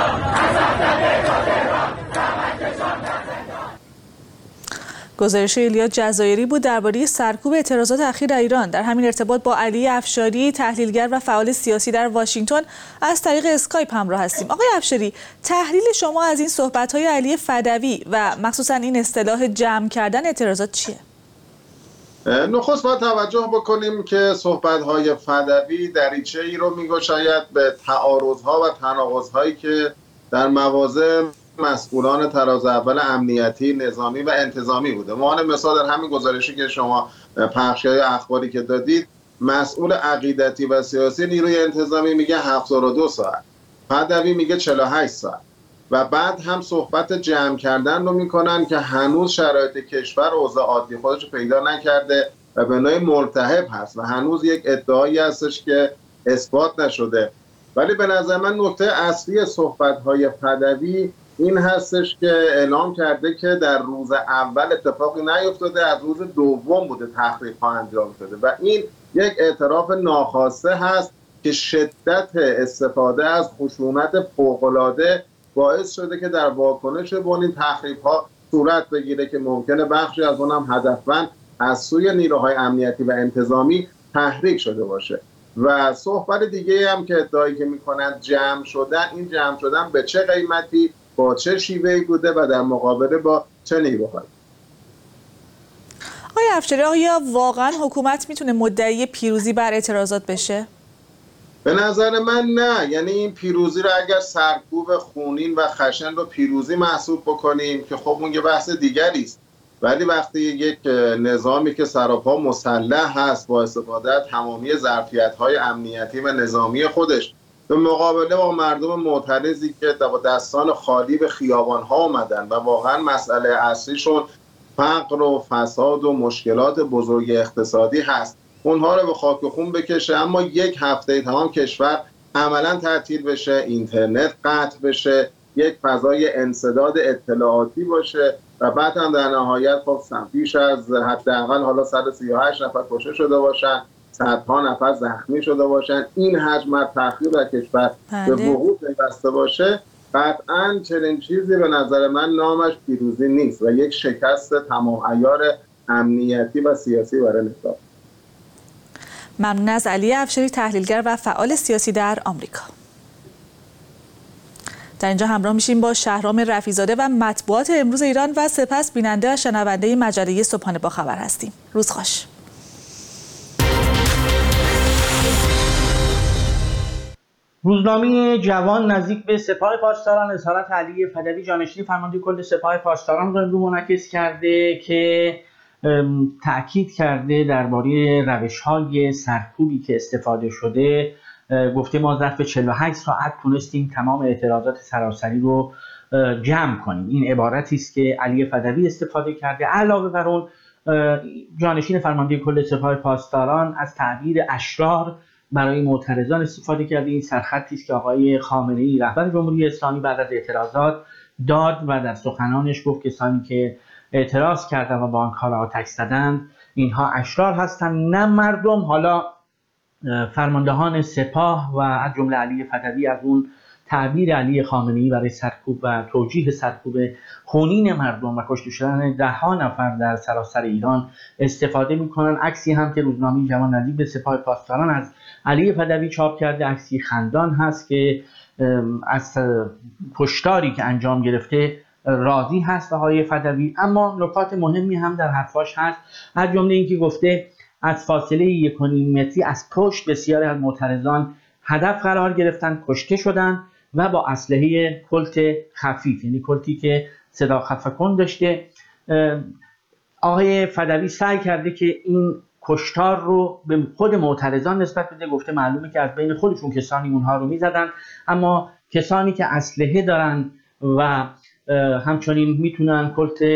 گزارش ایلیا جزایری بود درباره سرکوب اعتراضات اخیر در ایران. در همین ارتباط با علی افشاری، تحلیلگر و فعال سیاسی در واشنگتن از طریق اسکایپ همراه هستیم. آقای افشاری، تحلیل شما از این صحبت‌های علی فدوی و مخصوصا این اصطلاح جمع کردن اعتراضات چیه؟ نخست باید توجه بکنیم که صحبت‌های فدوی دریچه‌ای رو می‌گشاید به تعارض‌ها و تناقض‌هایی که در مواضع مسئولان تراز اول امنیتی، نظامی و انتظامی بوده. عنوان مثال در همین گزارشی که شما پخش‌های اخباری که دادید، مسئول عقیدتی و سیاسی نیروی انتظامی میگه 72 ساعت، فدوی میگه 48 ساعت و بعد هم صحبت جمع کردن رو میکنن که هنوز شرایط کشور اوضاع عادی خودش رو پیدا نکرده و به نوعی ملتهب هست و هنوز یک ادعایی هستش که اثبات نشده. ولی به نظر من نکته اصلی صحبت‌های فدوی این هستش که اعلام کرده که در روز اول اتفاقی نیفتاده، از روز دوم بوده تحقیق‌ها انجام شده و این یک اعتراف ناخواسته هست که شدت استفاده از خشونت فوق‌العاده باعث شده که در واکنش به این تحقیق‌ها صورت بگیره که ممکنه بخشی از اونم هدفمند از سوی نیروهای امنیتی و انتظامی تحریک شده باشه. و صحبت دیگه هم که ادعایی که میکنند جمع شدن، این جمع شدن به چه قیمتی، با چه شیوهی بوده و در مقابله با چه نیروهایی. آقای افشاری، آیا واقعا حکومت میتونه مدعی پیروزی بر اعتراضات بشه؟ به نظر من نه. یعنی این پیروزی رو اگر سرکوب خونین و خشن رو پیروزی محسوب بکنیم که خب اون یه بحث دیگری است، ولی وقتی یک نظامی که سراپا مسلح هست با استفاده از تمامی ظرفیت‌های امنیتی و نظامی خودش به مقابله با مردم معترضی که با دستان خالی به خیابان‌ها اومدن و واقعا مسئله اصلیشون فقر و فساد و مشکلات بزرگ اقتصادی هست، اونها رو به خاک و خون بکشه، اما یک هفته تمام کشور عملا تعطیل بشه، اینترنت قطع بشه، یک فضای انسداد اطلاعاتی باشه و بعد هم در نهایت خب بیش از حداقل حالا 138 نفر کشته شده باشن، صدها نفر زخمی شده باشن، این حجم از تأخیر در کشور به وقوع پیوسته باشه، قطعاً چنین چیزی به نظر من نامش پیروزی نیست و یک شکست تمام عیار امنیتی و سیاسی برای نظام. ممنون از علی افشاری، تحلیلگر و فعال سیاسی در آمریکا. در اینجا همراه میشیم با شهرام رفیع‌زاده و مطبوعات امروز ایران و سپس بیننده و شنونده مجله صبحانه با خبر هستیم. روز خوش. روزنامه جوان نزدیک به سپاه پاسداران اظهارات علی فدوی جانشین فرمانده کل سپاه پاسداران را منعکس کرده که تأکید کرده درباره روش‌های سرکوبی که استفاده شده. گفته ما ظرف 48 ساعت تونستیم تمام اعتراضات سراسری رو جمع کنیم. این عبارتی است که علی فدوی استفاده کرده. علاوه بر اون جانشین فرمانده کل سپاه پاسداران از تعبیر اشرار برای معترضان استفاده کرده. این سرخطی است که آقای خامنه‌ای رهبر جمهوری اسلامی بعد از اعتراضات داد و در سخنانش گفت کسانی که اعتراض کردند و با آن کار آتش زدند اینها اشرار هستند نه مردم. حالا فرماندهان سپاه و از جمله علی فدوی از اون تعبیر علی خامنه‌ای برای سرکوب و توجیه سرکوب خونین مردم و کشته شدن ده‌ها نفر در سراسر ایران استفاده می‌کنند. عکسی هم که روزنامه جوان نزدیک به سپاه پاسداران از علی فدوی چاپ کرده، عکسی خندان هست که از کشتاری که انجام گرفته راضی هست آقای فدوی، اما نکات مهمی هم در حرفاش هست، از جمله اینکه گفته از فاصله 1.5 متری از پشت بسیاری از معترضان هدف قرار گرفتن، کشته شدند و با اسلحه کلت خفیف، یعنی کلتی که صدا خفه‌کن داشته. آقای فدوی سعی کرده که این کشتار رو به خود معترضان نسبت بده. گفته معلومه که از بین خودشون کسانی اونها رو میزدن، اما کسانی که اسلحه دارن و همچنین میتونن کلت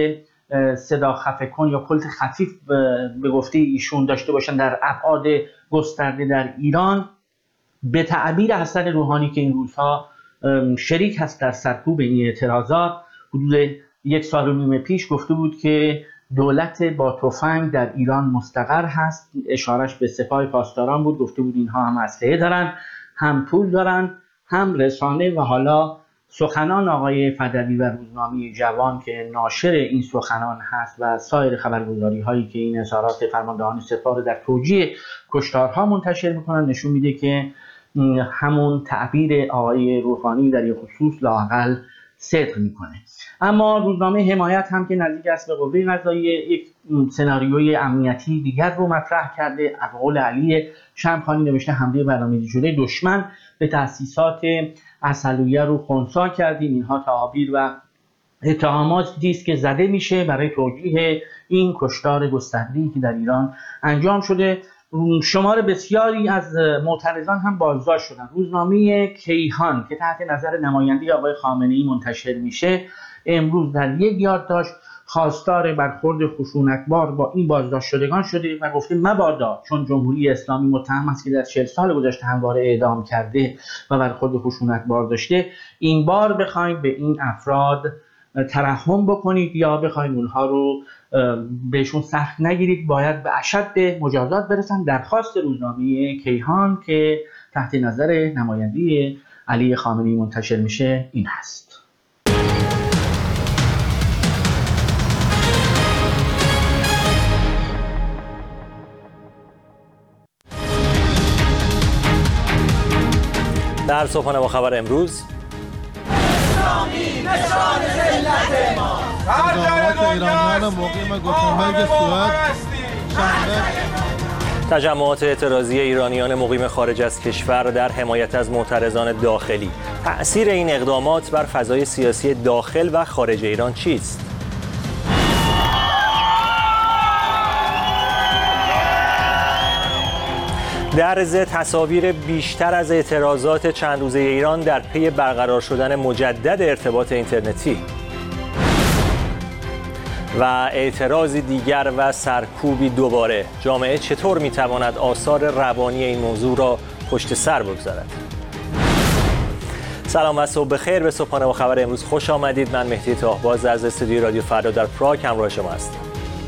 صدا خفه کن یا کلت خفیف به گفته ایشون داشته باشن در ابعاد گسترده در ایران، به تعبیر حسن روحانی که این روزها شریک هست در سرکوب این اعتراضات، حدود 1.5 سال پیش گفته بود که دولت با تفنگ در ایران مستقر هست. اشارش به سپاه پاسداران بود، گفته بود اینها هم اسلحه دارن، هم پول دارن، هم رسانه. و حالا سخنان آقای فدوی و روزنامه جوان که ناشر این سخنان هست و سایر خبرگزاری هایی که این اظهارات فرماندهان سپاه در توجیه کشتارها منتشر میکنن نشون میده که همون تعبیر آقای روحانی در این خصوص لااقل صدق میکنه. اما روزنامه حمایت هم که نزدیک است به قوه قضاییه یک سناریوی امنیتی دیگر رو مطرح کرده. از قول علی شمخانی نوشته حمله برنامه‌ریزی شده دشمن به تأسیسات عسلویه رو خنثی کردیم. اینها تعابیر و اتهاماتی است که زده میشه برای توجیه این کشتار گسترده‌ای که در ایران انجام شده. شمار بسیاری از معترضان هم بازداشت شدند. روزنامه کیهان که تحت نظر نماینده آقای خامنه‌ای منتشر میشه امروز در یک یادداشت خواستار برخورد خشونتبار با این بازداشت شدگان شده و گفته مبادا چون جمهوری اسلامی متهم است که در 40 سال گذشته همواره اعدام کرده و برخورد خشونتبار داشته، این بار بخواید به این افراد ترحم بکنید یا بخواید اونها رو بهشون سخت نگیرید، باید به اشد مجازات برسن. درخواست روزنامه کیهان که تحت نظر نماینده علی خامنه‌ای منتشر میشه این هست. در صبحانه با خبر امروز تجمعات اعتراضی ایرانیان مقیم خارج از کشور در حمایت از معترضان داخلی. تأثیر این اقدامات بر فضای سیاسی داخل و خارج ایران چیست؟ در ضمن تصاویر بیشتر از اعتراضات چند روزه ایران در پی برقرار شدن مجدد ارتباط اینترنتی و اعتراضی دیگر و سرکوبی دوباره. جامعه چطور میتواند آثار روانی این موضوع را پشت سر بگذارد؟ سلام و صبح بخیر. به صبحانه با خبر امروز خوش آمدید. من مهدی طاهباز از استودیوی رادیو فردا در پراگ همراه شما هستم.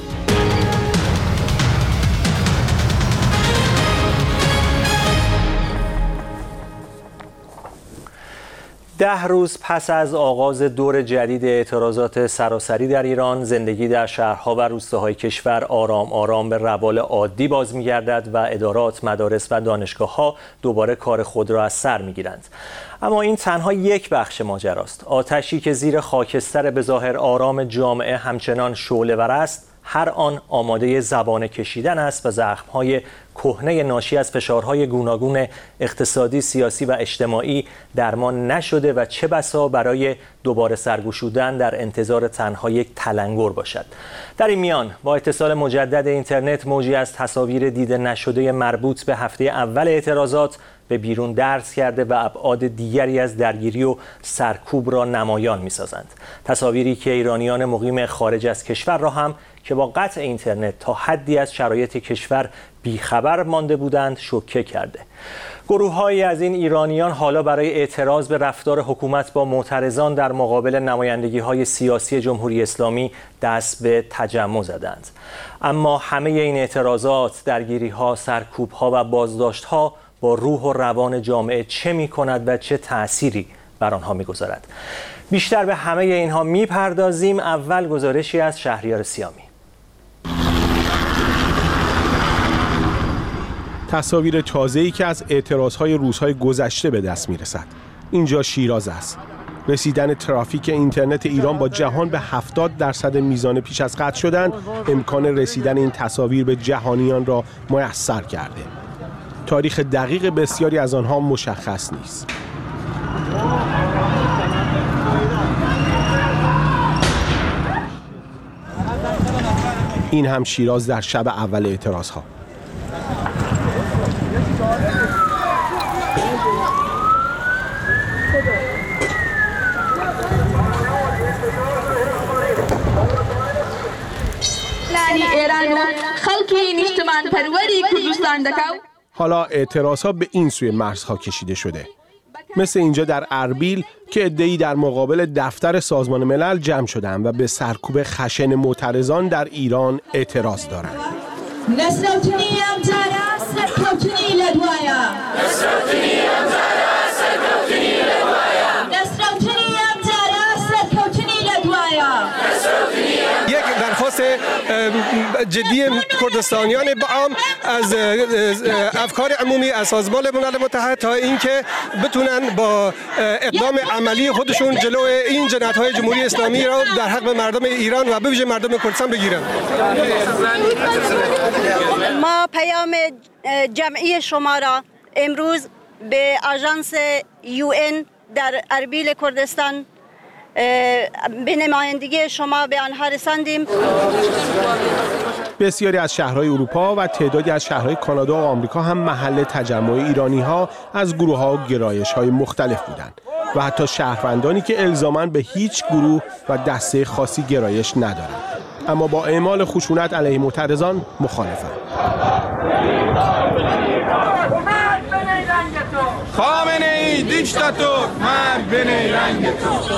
10 روز پس از آغاز دور جدید اعتراضات سراسری در ایران، زندگی در شهرها و روستاهای کشور آرام آرام به روال عادی باز می‌گردد و ادارات، مدارس و دانشگاه‌ها دوباره کار خود را از سر می‌گیرند. اما این تنها یک بخش ماجراست. آتشی که زیر خاکستر به ظاهر آرام جامعه همچنان شعله‌ور است، هر آن آماده زبانه کشیدن است و زخم‌های کهنه ناشی از فشارهای گوناگون اقتصادی، سیاسی و اجتماعی درمان نشده و چه بسا برای دوباره سرگشودن در انتظار تنها یک تلنگر باشد. در این میان با اتصال مجدد اینترنت، موجی از تصاویر دیده نشده مربوط به هفته اول اعتراضات به بیرون درز کرده و ابعاد دیگری از درگیری و سرکوب را نمایان می‌سازند. تصاویری که ایرانیان مقیم خارج از کشور را هم که با قطع اینترنت تا حدی از شرایط کشور بیخبر مانده بودند شوکه کرده. گروه‌هایی از این ایرانیان حالا برای اعتراض به رفتار حکومت با معترضان در مقابل نمایندگی‌های سیاسی جمهوری اسلامی دست به تجمع زدند. اما همه این اعتراضات، درگیری‌ها، سرکوب‌ها و بازداشت‌ها با روح و روان جامعه چه می‌کند و چه تأثیری بر آنها می‌گذارد؟ بیشتر به همه اینها می‌پردازیم. اول گزارشی از شهریار سیامی. تصاویر تازه‌ای که از اعتراضهای روزهای گذشته به دست می‌رسد. اینجا شیراز است. رسیدن ترافیک اینترنت ایران با جهان به 70% میزان پیش از قطع شدن امکان رسیدن این تصاویر به جهانیان را میسر کرده. تاریخ دقیق بسیاری از آنها مشخص نیست. این هم شیراز در شب اول اعتراضها. سەلانی ئێران و خەڵکی نیشتمان پەروەری کوردستان دەکەو. حالا اعتراضها به این سوی مرزها کشیده شده. مثل اینجا در اربیل که عده‌ای در مقابل دفتر سازمان ملل جمع شدند و به سرکوب خشن معترضان در ایران اعتراض دارند. یک درخواست جدی کردستانیان بعام از افکار عمومی از سازمان ملل متحد تا اینکه بتونن با اقدام عملی خودشون جلو این جنایت‌های جمهوری اسلامی را در حق مردم ایران و به ویژه مردم کردستان بگیرن. ما پیام جمعی شما را امروز به آژانس UN در اربیل کردستان به نمایندگی شما به آنها رساندیم. بسیاری از شهرهای اروپا و تعدادی از شهرهای کانادا و آمریکا هم محل تجمع ایرانی‌ها از گروه‌ها و گرایش‌های مختلف بودند و حتی شهروندانی که الزاماً به هیچ گروه و دسته خاصی گرایش ندارند اما با اعمال خشونت علیه معترضان مخالفند. خامنه ای دیکتاتور، مرگ به نیرنگ تو.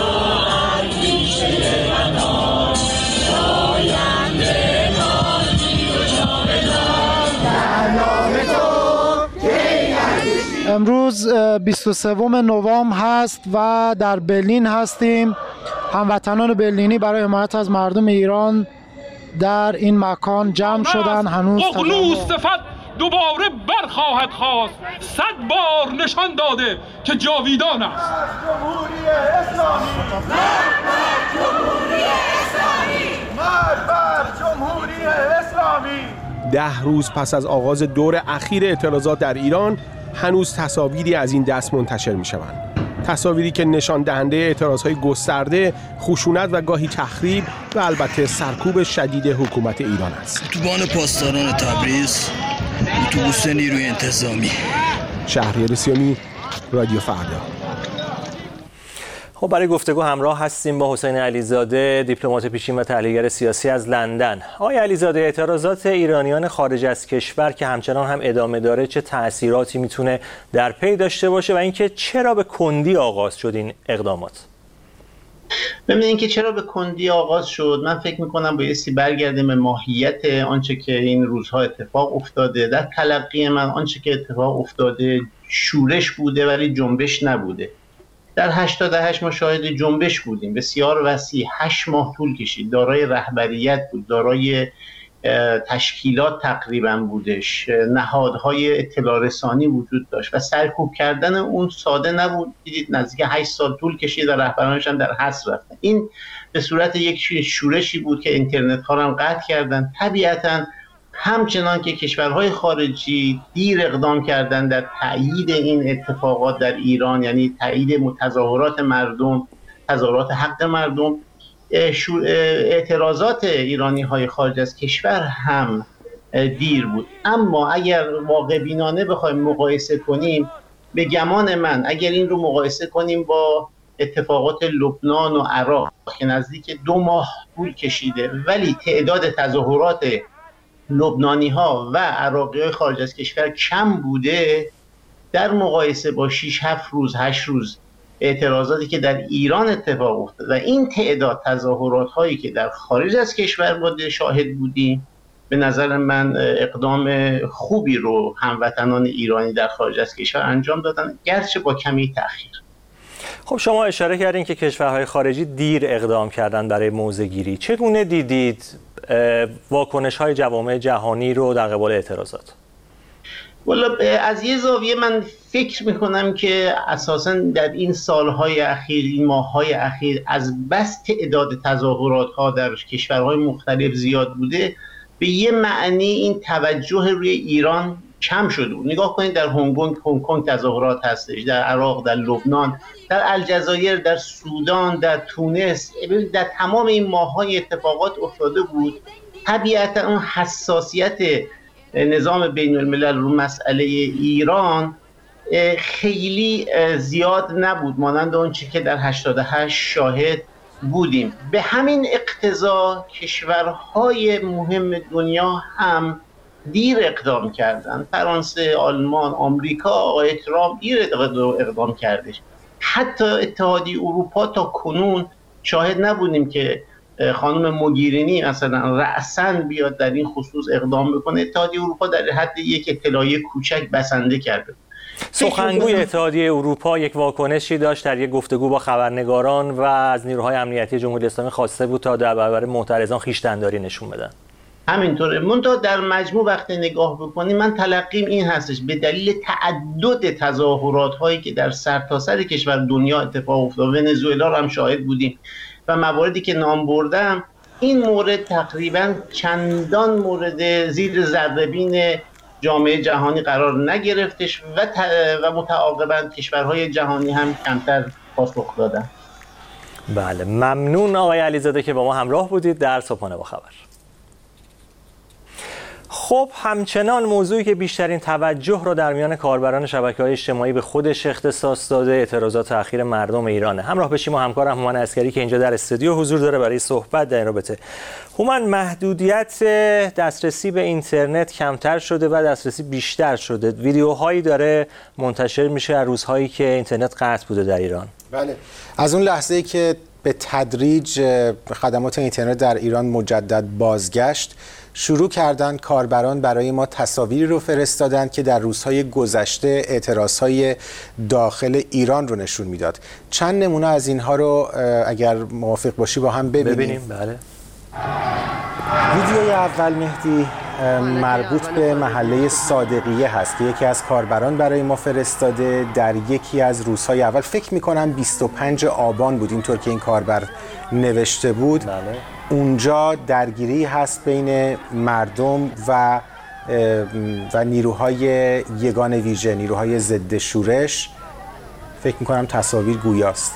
امروز 23 نوامبر هست و در برلین هستیم. هموطنان برلینی برای حمایت از مردم ایران در این مکان جمع شدن. هنوز دوباره برخواهد خواست، 100 بار نشان داده که جاویدان است. جمهوری اسلامی، مرگ بر جمهوری اسلامی. 10 روز پس از آغاز دور اخیر اعتراضات در ایران هنوز تصاویری از این دست منتشر می شوند. تصاویری که نشان دهنده اعتراضهای گسترده، خشونت و گاهی تخریب و البته سرکوب شدید حکومت ایران است. اتوبان پاسداران تبریز، اتوبوس نیروی انتظامی. شهریار سیامی، رادیو فردا. خب برای گفتگو همراه هستیم با حسین علیزاده، دیپلمات پیشین و تحلیلگر سیاسی از لندن. آقای علیزاده، اعتراضات ایرانیان خارج از کشور که همچنان هم ادامه داره چه تأثیراتی میتونه در پی داشته باشه و اینکه چرا به کندی آغاز شد این اقدامات؟ ببینید اینکه چرا به کندی آغاز شد، من فکر میکنم بایستی برگردیم به ماهیت آنچه که این روزها اتفاق افتاده. در تلقی من آنچه که اتفاق افتاده شورش بوده ولی جنبش نبوده. در 88 ما شاهد جنبش بودیم بسیار وسیع، 8 ماه طول کشید، دارای رهبریت بود، دارای تشکیلات تقریبا بودش، نهادهای اطلاع رسانی وجود داشت و سرکوب کردن اون ساده نبود. دیدید نزدیک 8 سال طول کشید و رهبرانش هم در حبس رفتن. این به صورت یک شورشی بود که اینترنت ها رو هم قطع کردن. طبیعتاً همچنان که کشورهای خارجی دیر اقدام کردن در تأیید این اتفاقات در ایران، یعنی تأیید تظاهرات مردم، تظاهرات حق مردم، اعتراضات ایرانی‌های خارج از کشور هم دیر بود. اما اگر واقع بینانه بخوایم مقایسه کنیم، به گمان من اگر این رو مقایسه کنیم با اتفاقات لبنان و عراق که نزدیک 2 ماه طول کشیده ولی تعداد تظاهرات لبنانی‌ها و عراقی‌های خارج از کشور کم بوده، در مقایسه با 6-7 روز 8 روز اعتراضاتی که در ایران اتفاق افتاد و این تعداد تظاهرات‌هایی که در خارج از کشور بوده شاهد بودیم، به نظر من اقدام خوبی رو هموطنان ایرانی در خارج از کشور انجام دادن، گرچه با کمی تأخیر. خب شما اشاره کردین که کشورهای خارجی دیر اقدام کردن برای موضع‌گیری. چگونه دیدید واکنش‌های جوامع جهانی رو در قبال اعتراضات؟ والا از یه زاویه من فکر میکنم که اساساً در این سالهای اخیر، این ماههای اخیر، از بس تعداد تظاهرات‌ها در کشورهای مختلف زیاد بوده، به یه معنی این توجه روی ایران کم شده بود. نگاه کنید در هنگ کنگ تظاهرات هستش، در عراق، در لبنان، در الجزایر، در سودان، در تونس، در تمام این ماه‌های اتفاقات افتاده بود. طبیعتا اون حساسیت نظام بین الملل رو مسئله ایران خیلی زیاد نبود، مانند اون چی که در 88 شاهد بودیم. به همین اقتضا کشورهای مهم دنیا هم دیر اقدام کردن. فرانسه، آلمان، آمریکا، آقای ترامپ دیر اقدام کردش. حتی اتحادیه اروپا تا کنون شاهد نبودیم که خانم موگیرینی مثلا رأساً بیاد در این خصوص اقدام بکنه. اتحادیه اروپا در حد یک اطلاعیه کوچک بسنده کرده. سخنگوی اتحادیه اروپا یک واکنشی داشت در یک گفتگو با خبرنگاران و از نیروهای امنیتی جمهوری اسلامی خواسته بود تا در برابر معترضان خویشتن‌داری نشون بدن. همینطوره. منتها در مجموع وقتی نگاه بکنیم من تلقیم این هستش به دلیل تعدد تظاهرات هایی که در سرتاسر کشور دنیا اتفاق افتاد، ونزوئلا رو هم شاهد بودیم و مواردی که نام بردم، این مورد تقریبا چندان مورد زیر ذره‌بین جامعه جهانی قرار نگرفتش و متعاقباً کشورهای جهانی هم کمتر پاسخ دادن. بله، ممنون آقای علیزاده که با ما همراه بودید در صبحانه با خبر. خب همچنان موضوعی که بیشترین توجه را در میان کاربران شبکه‌های اجتماعی به خودش اختصاص داده اعتراضات اخیر مردم ایرانه. همراه بشیم و همکارم هومن عسکری که اینجا در استودیو حضور داره برای صحبت در این رابطه. هومن، محدودیت دسترسی به اینترنت کمتر شده و دسترسی بیشتر شده. ویدیوهایی داره منتشر میشه از روزهایی که اینترنت قطع بوده در ایران. بله، از اون لحظه‌ای که به تدریج خدمات اینترنت در ایران مجدد بازگشت، شروع کردن کاربران برای ما تصاویری رو فرستادن که در روزهای گذشته اعتراضهای داخل ایران رو نشون میداد. چند نمونه از اینها رو اگر موافق باشی با هم ببینیم. بله. ویدیوی اول مهدی مربوط به محله صادقیه هست که یکی از کاربران برای ما فرستاده در یکی از روزهای اول، فکر میکنم 25 آبان بود اینطور که این کاربر نوشته بود. بله. اونجا درگیری هست بین مردم و نیروهای یگان ویژه، نیروهای ضد شورش. فکر میکنم تصاویر گویاست.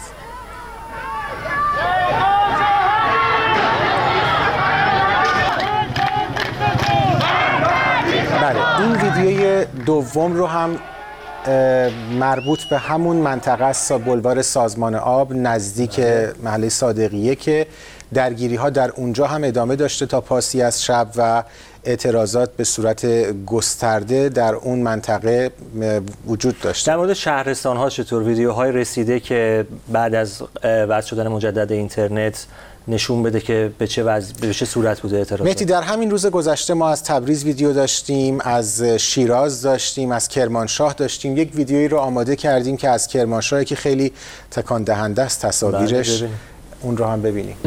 بله، این ویدیوی دوم رو هم مربوط به همون منطقه است، بلوار سازمان آب نزدیک محله صادقیه که درگیری ها در اونجا هم ادامه داشته تا پاسی از شب و اعتراضات به صورت گسترده در اون منطقه وجود داشته. در مورد شهرستان ها چطور؟ ویدیوهای رسیده که بعد از وضع شدن مجدد اینترنت نشون بده که به چه صورت بوده اعتراضات؟ مهدی، در همین روز گذشته ما از تبریز ویدیو داشتیم، از شیراز داشتیم، از کرمانشاه داشتیم. یک ویدیویی رو آماده کردیم که از کرمانشاه که خیلی تکان دهنده است تصاویرش. اون رو هم ببینیم.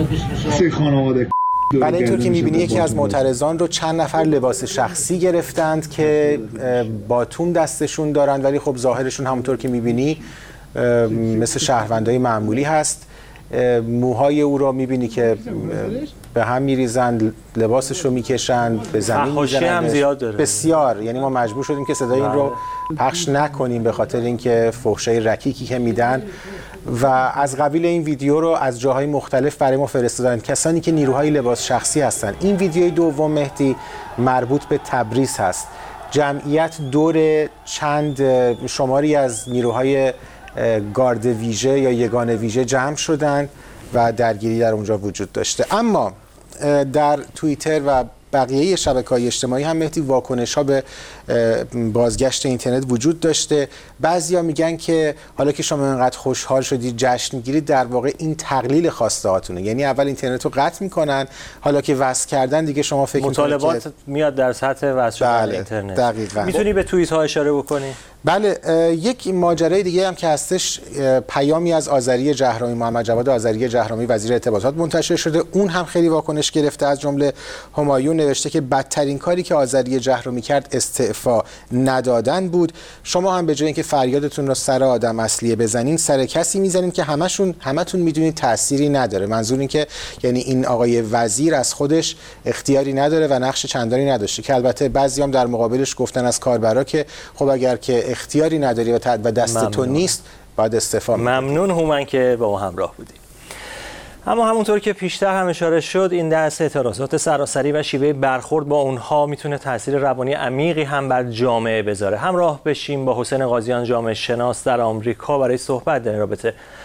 بله، اینطور که می‌بینی یکی از معترضان رو چند نفر لباس شخصی گرفتند که باتوم دستشون دارن، ولی خب ظاهرشون همونطور که می‌بینی مثل شهروندای معمولی هست. موهای او رو می‌بینی که به هم می‌ریزن، لباسش رو می‌کشن، به زمین می‌زنن. هم زیاد داره. بسیار، یعنی ما مجبور شدیم که صدای این رو پخش نکنیم به خاطر اینکه فحشای رکیکی که میدن. و از قبیل این ویدیو رو از جاهای مختلف برای ما فرستادن کسانی که نیروهای لباس شخصی هستند. این ویدیوی دوم مهدی مربوط به تبریز هست. جمعیت دور چند شماری از نیروهای گارد ویژه یا یگان ویژه جمع شدند و درگیری در اونجا وجود داشته. اما در توییتر و بقیه شبکه‌های اجتماعی هم مهدی واکنش‌ها به بازگشت اینترنت وجود داشته. بعضیا میگن که حالا که شما اینقدر خوشحال شدید جشن میگیرید، در واقع این تقلیل خواسته هاتونه. یعنی اول اینترنت رو قطع میکنن، حالا که وصل کردن دیگه شما فکر میکنید مطالبات که میاد در سطح وصل شدن اینترنت. دقیقاً. میتونی به توییت ها اشاره بکنی؟ بله، یک ماجرای دیگه هم که هستش، پیامی از آذری جهرامی، محمد جواد آذری جهرامی وزیر ارتباطات منتشر شده. اون هم خیلی واکنش گرفته. از جمله همایون نوشته که بدترین کاری که آذری جهرامی کرد استعفا ندادن بود. شما هم به جای اینکه فریادتون رو سر آدم اصلیه بزنین، سر کسی میزنین که همتون میدونید تأثیری نداره. منظور این که یعنی این آقای وزیر از خودش اختیاری نداره و نقش چندانی نداشته، که البته بعضیام در مقابلش گفتن از کاربرا که خب اگر که اختیاری نداری و دست تو نیست باید استعفا بدی. ممنون هومن که با ما همراه بودی. اما همونطور که پیشتر هم اشاره شد، این دست اعتراضات سراسری و شیوه برخورد با اونها میتونه تاثیر روانی عمیقی هم بر جامعه بذاره. همراه بشیم با حسین قاضیان، جامعه شناس در آمریکا، برای صحبت در این رابطه.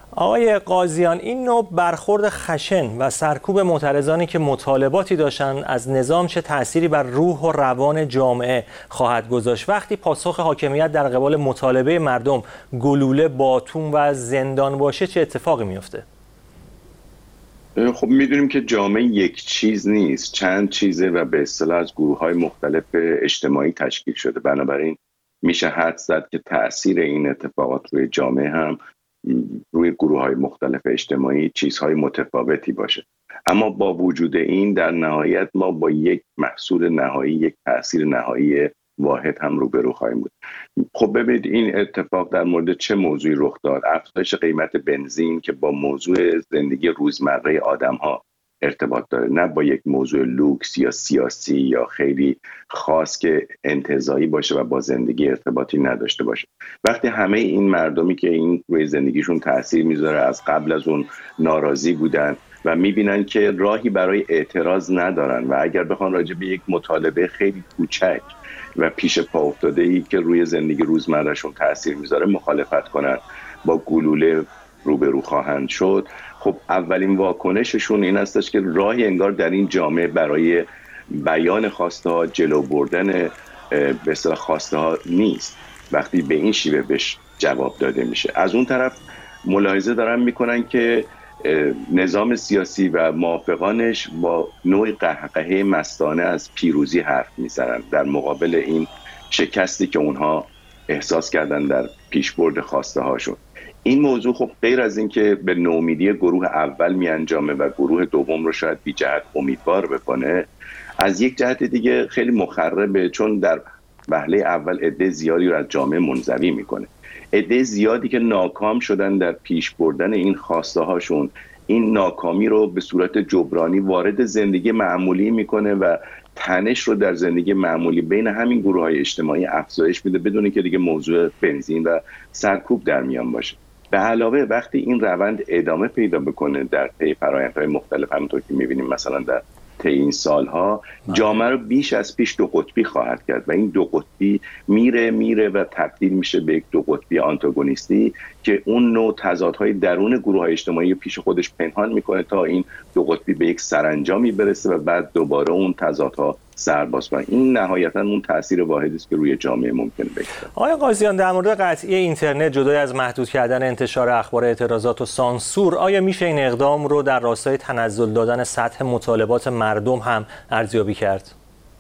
آقای قاضیان، این نوع برخورد خشن و سرکوب معترضانی که مطالباتی داشتن از نظام چه تأثیری بر روح و روان جامعه خواهد گذاشت؟ وقتی پاسخ حاکمیت در قبال مطالبه مردم گلوله، باتون و زندان باشه چه اتفاقی میفته؟ خب میدونیم که جامعه یک چیز نیست، چند چیزه و به اصطلاح از گروه‌های مختلف اجتماعی تشکیل شده. بنابراین میشه حدس زد که تأثیر این اتفاقات روی جامعه هم روی گروه‌های مختلف اجتماعی چیزهای متفاوتی باشه. اما با وجود این در نهایت ما با یک محصول نهایی، یک تأثیر نهایی واحد هم روبرو خواهیم بود. خب ببینید این اتفاق در مورد چه موضوعی رخ داد؟ افزایش قیمت بنزین که با موضوع زندگی روزمره آدم‌ها ارتباط داره، نه با یک موضوع لوکس یا سیاسی یا خیلی خاص که انتزاعی باشه و با زندگی ارتباطی نداشته باشه. وقتی همه این مردمی که این روی زندگیشون تأثیر میذاره از قبل از اون ناراضی بودن و میبینن که راهی برای اعتراض ندارن و اگر بخوان راجع به یک مطالبه خیلی کوچک و پیش پا افتاده ای که روی زندگی روزمرهشون تأثیر میذاره مخالفت کنن، با گلوله روبرو خواهند شد. خب اولین واکنششون این هستش که راهی انگار در این جامعه برای بیان خواسته ها، جلو بردن به اصطلاح خواسته ها نیست وقتی به این شیوه بهش جواب داده میشه. از اون طرف ملاحظه دارن میکنن که نظام سیاسی و موافقانش با نوع قهقهه مستانه از پیروزی حرف میزنن در مقابل این شکستی که اونها احساس کردن در پیشبرد خواسته هاشون. این موضوع خب غیر از این که به نومیدی گروه اول می انجامه و گروه دوم رو شاید بی جهت امیدوار بکنه، از یک جهت دیگه خیلی مخربه، چون در وهله اول عده زیادی رو از جامعه منزوی میکنه. عده زیادی که ناکام شدن در پیش بردن این خواسته هاشون، این ناکامی رو به صورت جبرانی وارد زندگی معمولی میکنه و تنش رو در زندگی معمولی بین همین گروه‌های اجتماعی افزایش میده بدون که دیگه موضوع بنزین و سرکوب در میان باشه. به علاوه وقتی این روند ادامه پیدا بکنه در طی فرآیندهای مختلف، همونطور که می‌بینیم مثلا در طی این سالها، جامعه رو بیش از پیش دو قطبی خواهد کرد و این دو قطبی میره و تبدیل میشه به یک دو قطبی آنتاگونیستی که اون نوع تضادهای درون گروه‌های اجتماعی پیش خودش پنهان میکنه تا این دو قطبی به یک سرانجامی برسه و بعد دوباره اون تضادها سرباز کنه. این نهایتاً اون تاثیر واحدی است که روی جامعه ممکن بگذاره. آقای قاضیان، در مورد قطعی اینترنت جدای از محدود کردن انتشار اخبار، اعتراضات و سانسور، آیا میشه این اقدام رو در راستای تنزل دادن سطح مطالبات مردم هم ارزیابی کرد؟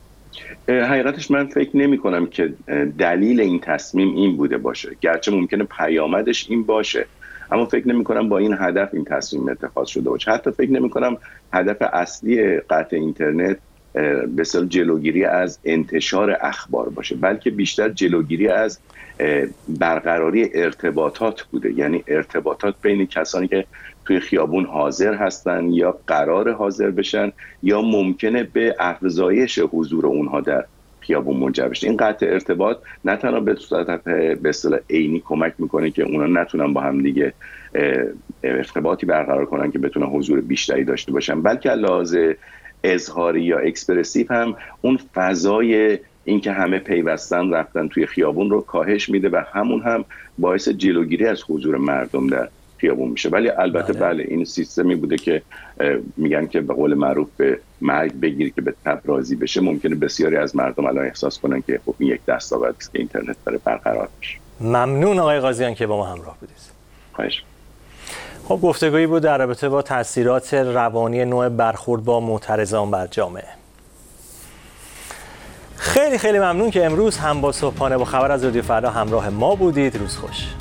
حقیقتش من فکر نمی کنم که دلیل این تصمیم این بوده باشه، گرچه ممکنه پیامدش این باشه، اما فکر نمی کنم با این هدف این تصمیم اتخاذ شده باشه. حتی فکر نمی کنم هدف اصلی قطع اینترنت به اصطلاح جلوگیری از انتشار اخبار باشه، بلکه بیشتر جلوگیری از برقراری ارتباطات بوده، یعنی ارتباطات بین کسانی که توی خیابون حاضر هستن یا قرار حاضر بشن یا ممکنه به افزایش حضور اونها در خیابون منجر بشه. این قطع ارتباط نه تنها به صورت به اصطلاح عینی کمک میکنه که اونا نتونن با هم دیگه ارتباطی برقرار کنن که بتونن حضور بیشتری داشته باشن، بلکه علاوه اظهاری یا اکسپرسیو هم اون فضای این که همه پیوستن رفتن توی خیابون رو کاهش میده و همون هم باعث جلوگیری از حضور مردم در خیابون میشه. ولی البته بله این سیستمی بوده که میگن که به قول معروف به مرگ بگیر که به تب راضی بشه. ممکنه بسیاری از مردم الان احساس کنن که خب این یک دستاوردی است که اینترنت داره برقرار بشه. ممنون آقای قاضیان که با ما همراه بودید. خواهش. خب گفتگویی بود در رابطه با تاثیرات روانی نوع برخورد با معترضان بر جامعه. خیلی ممنون که امروز هم با صبحانه با خبر از رادیو فردا همراه ما بودید. روز خوش.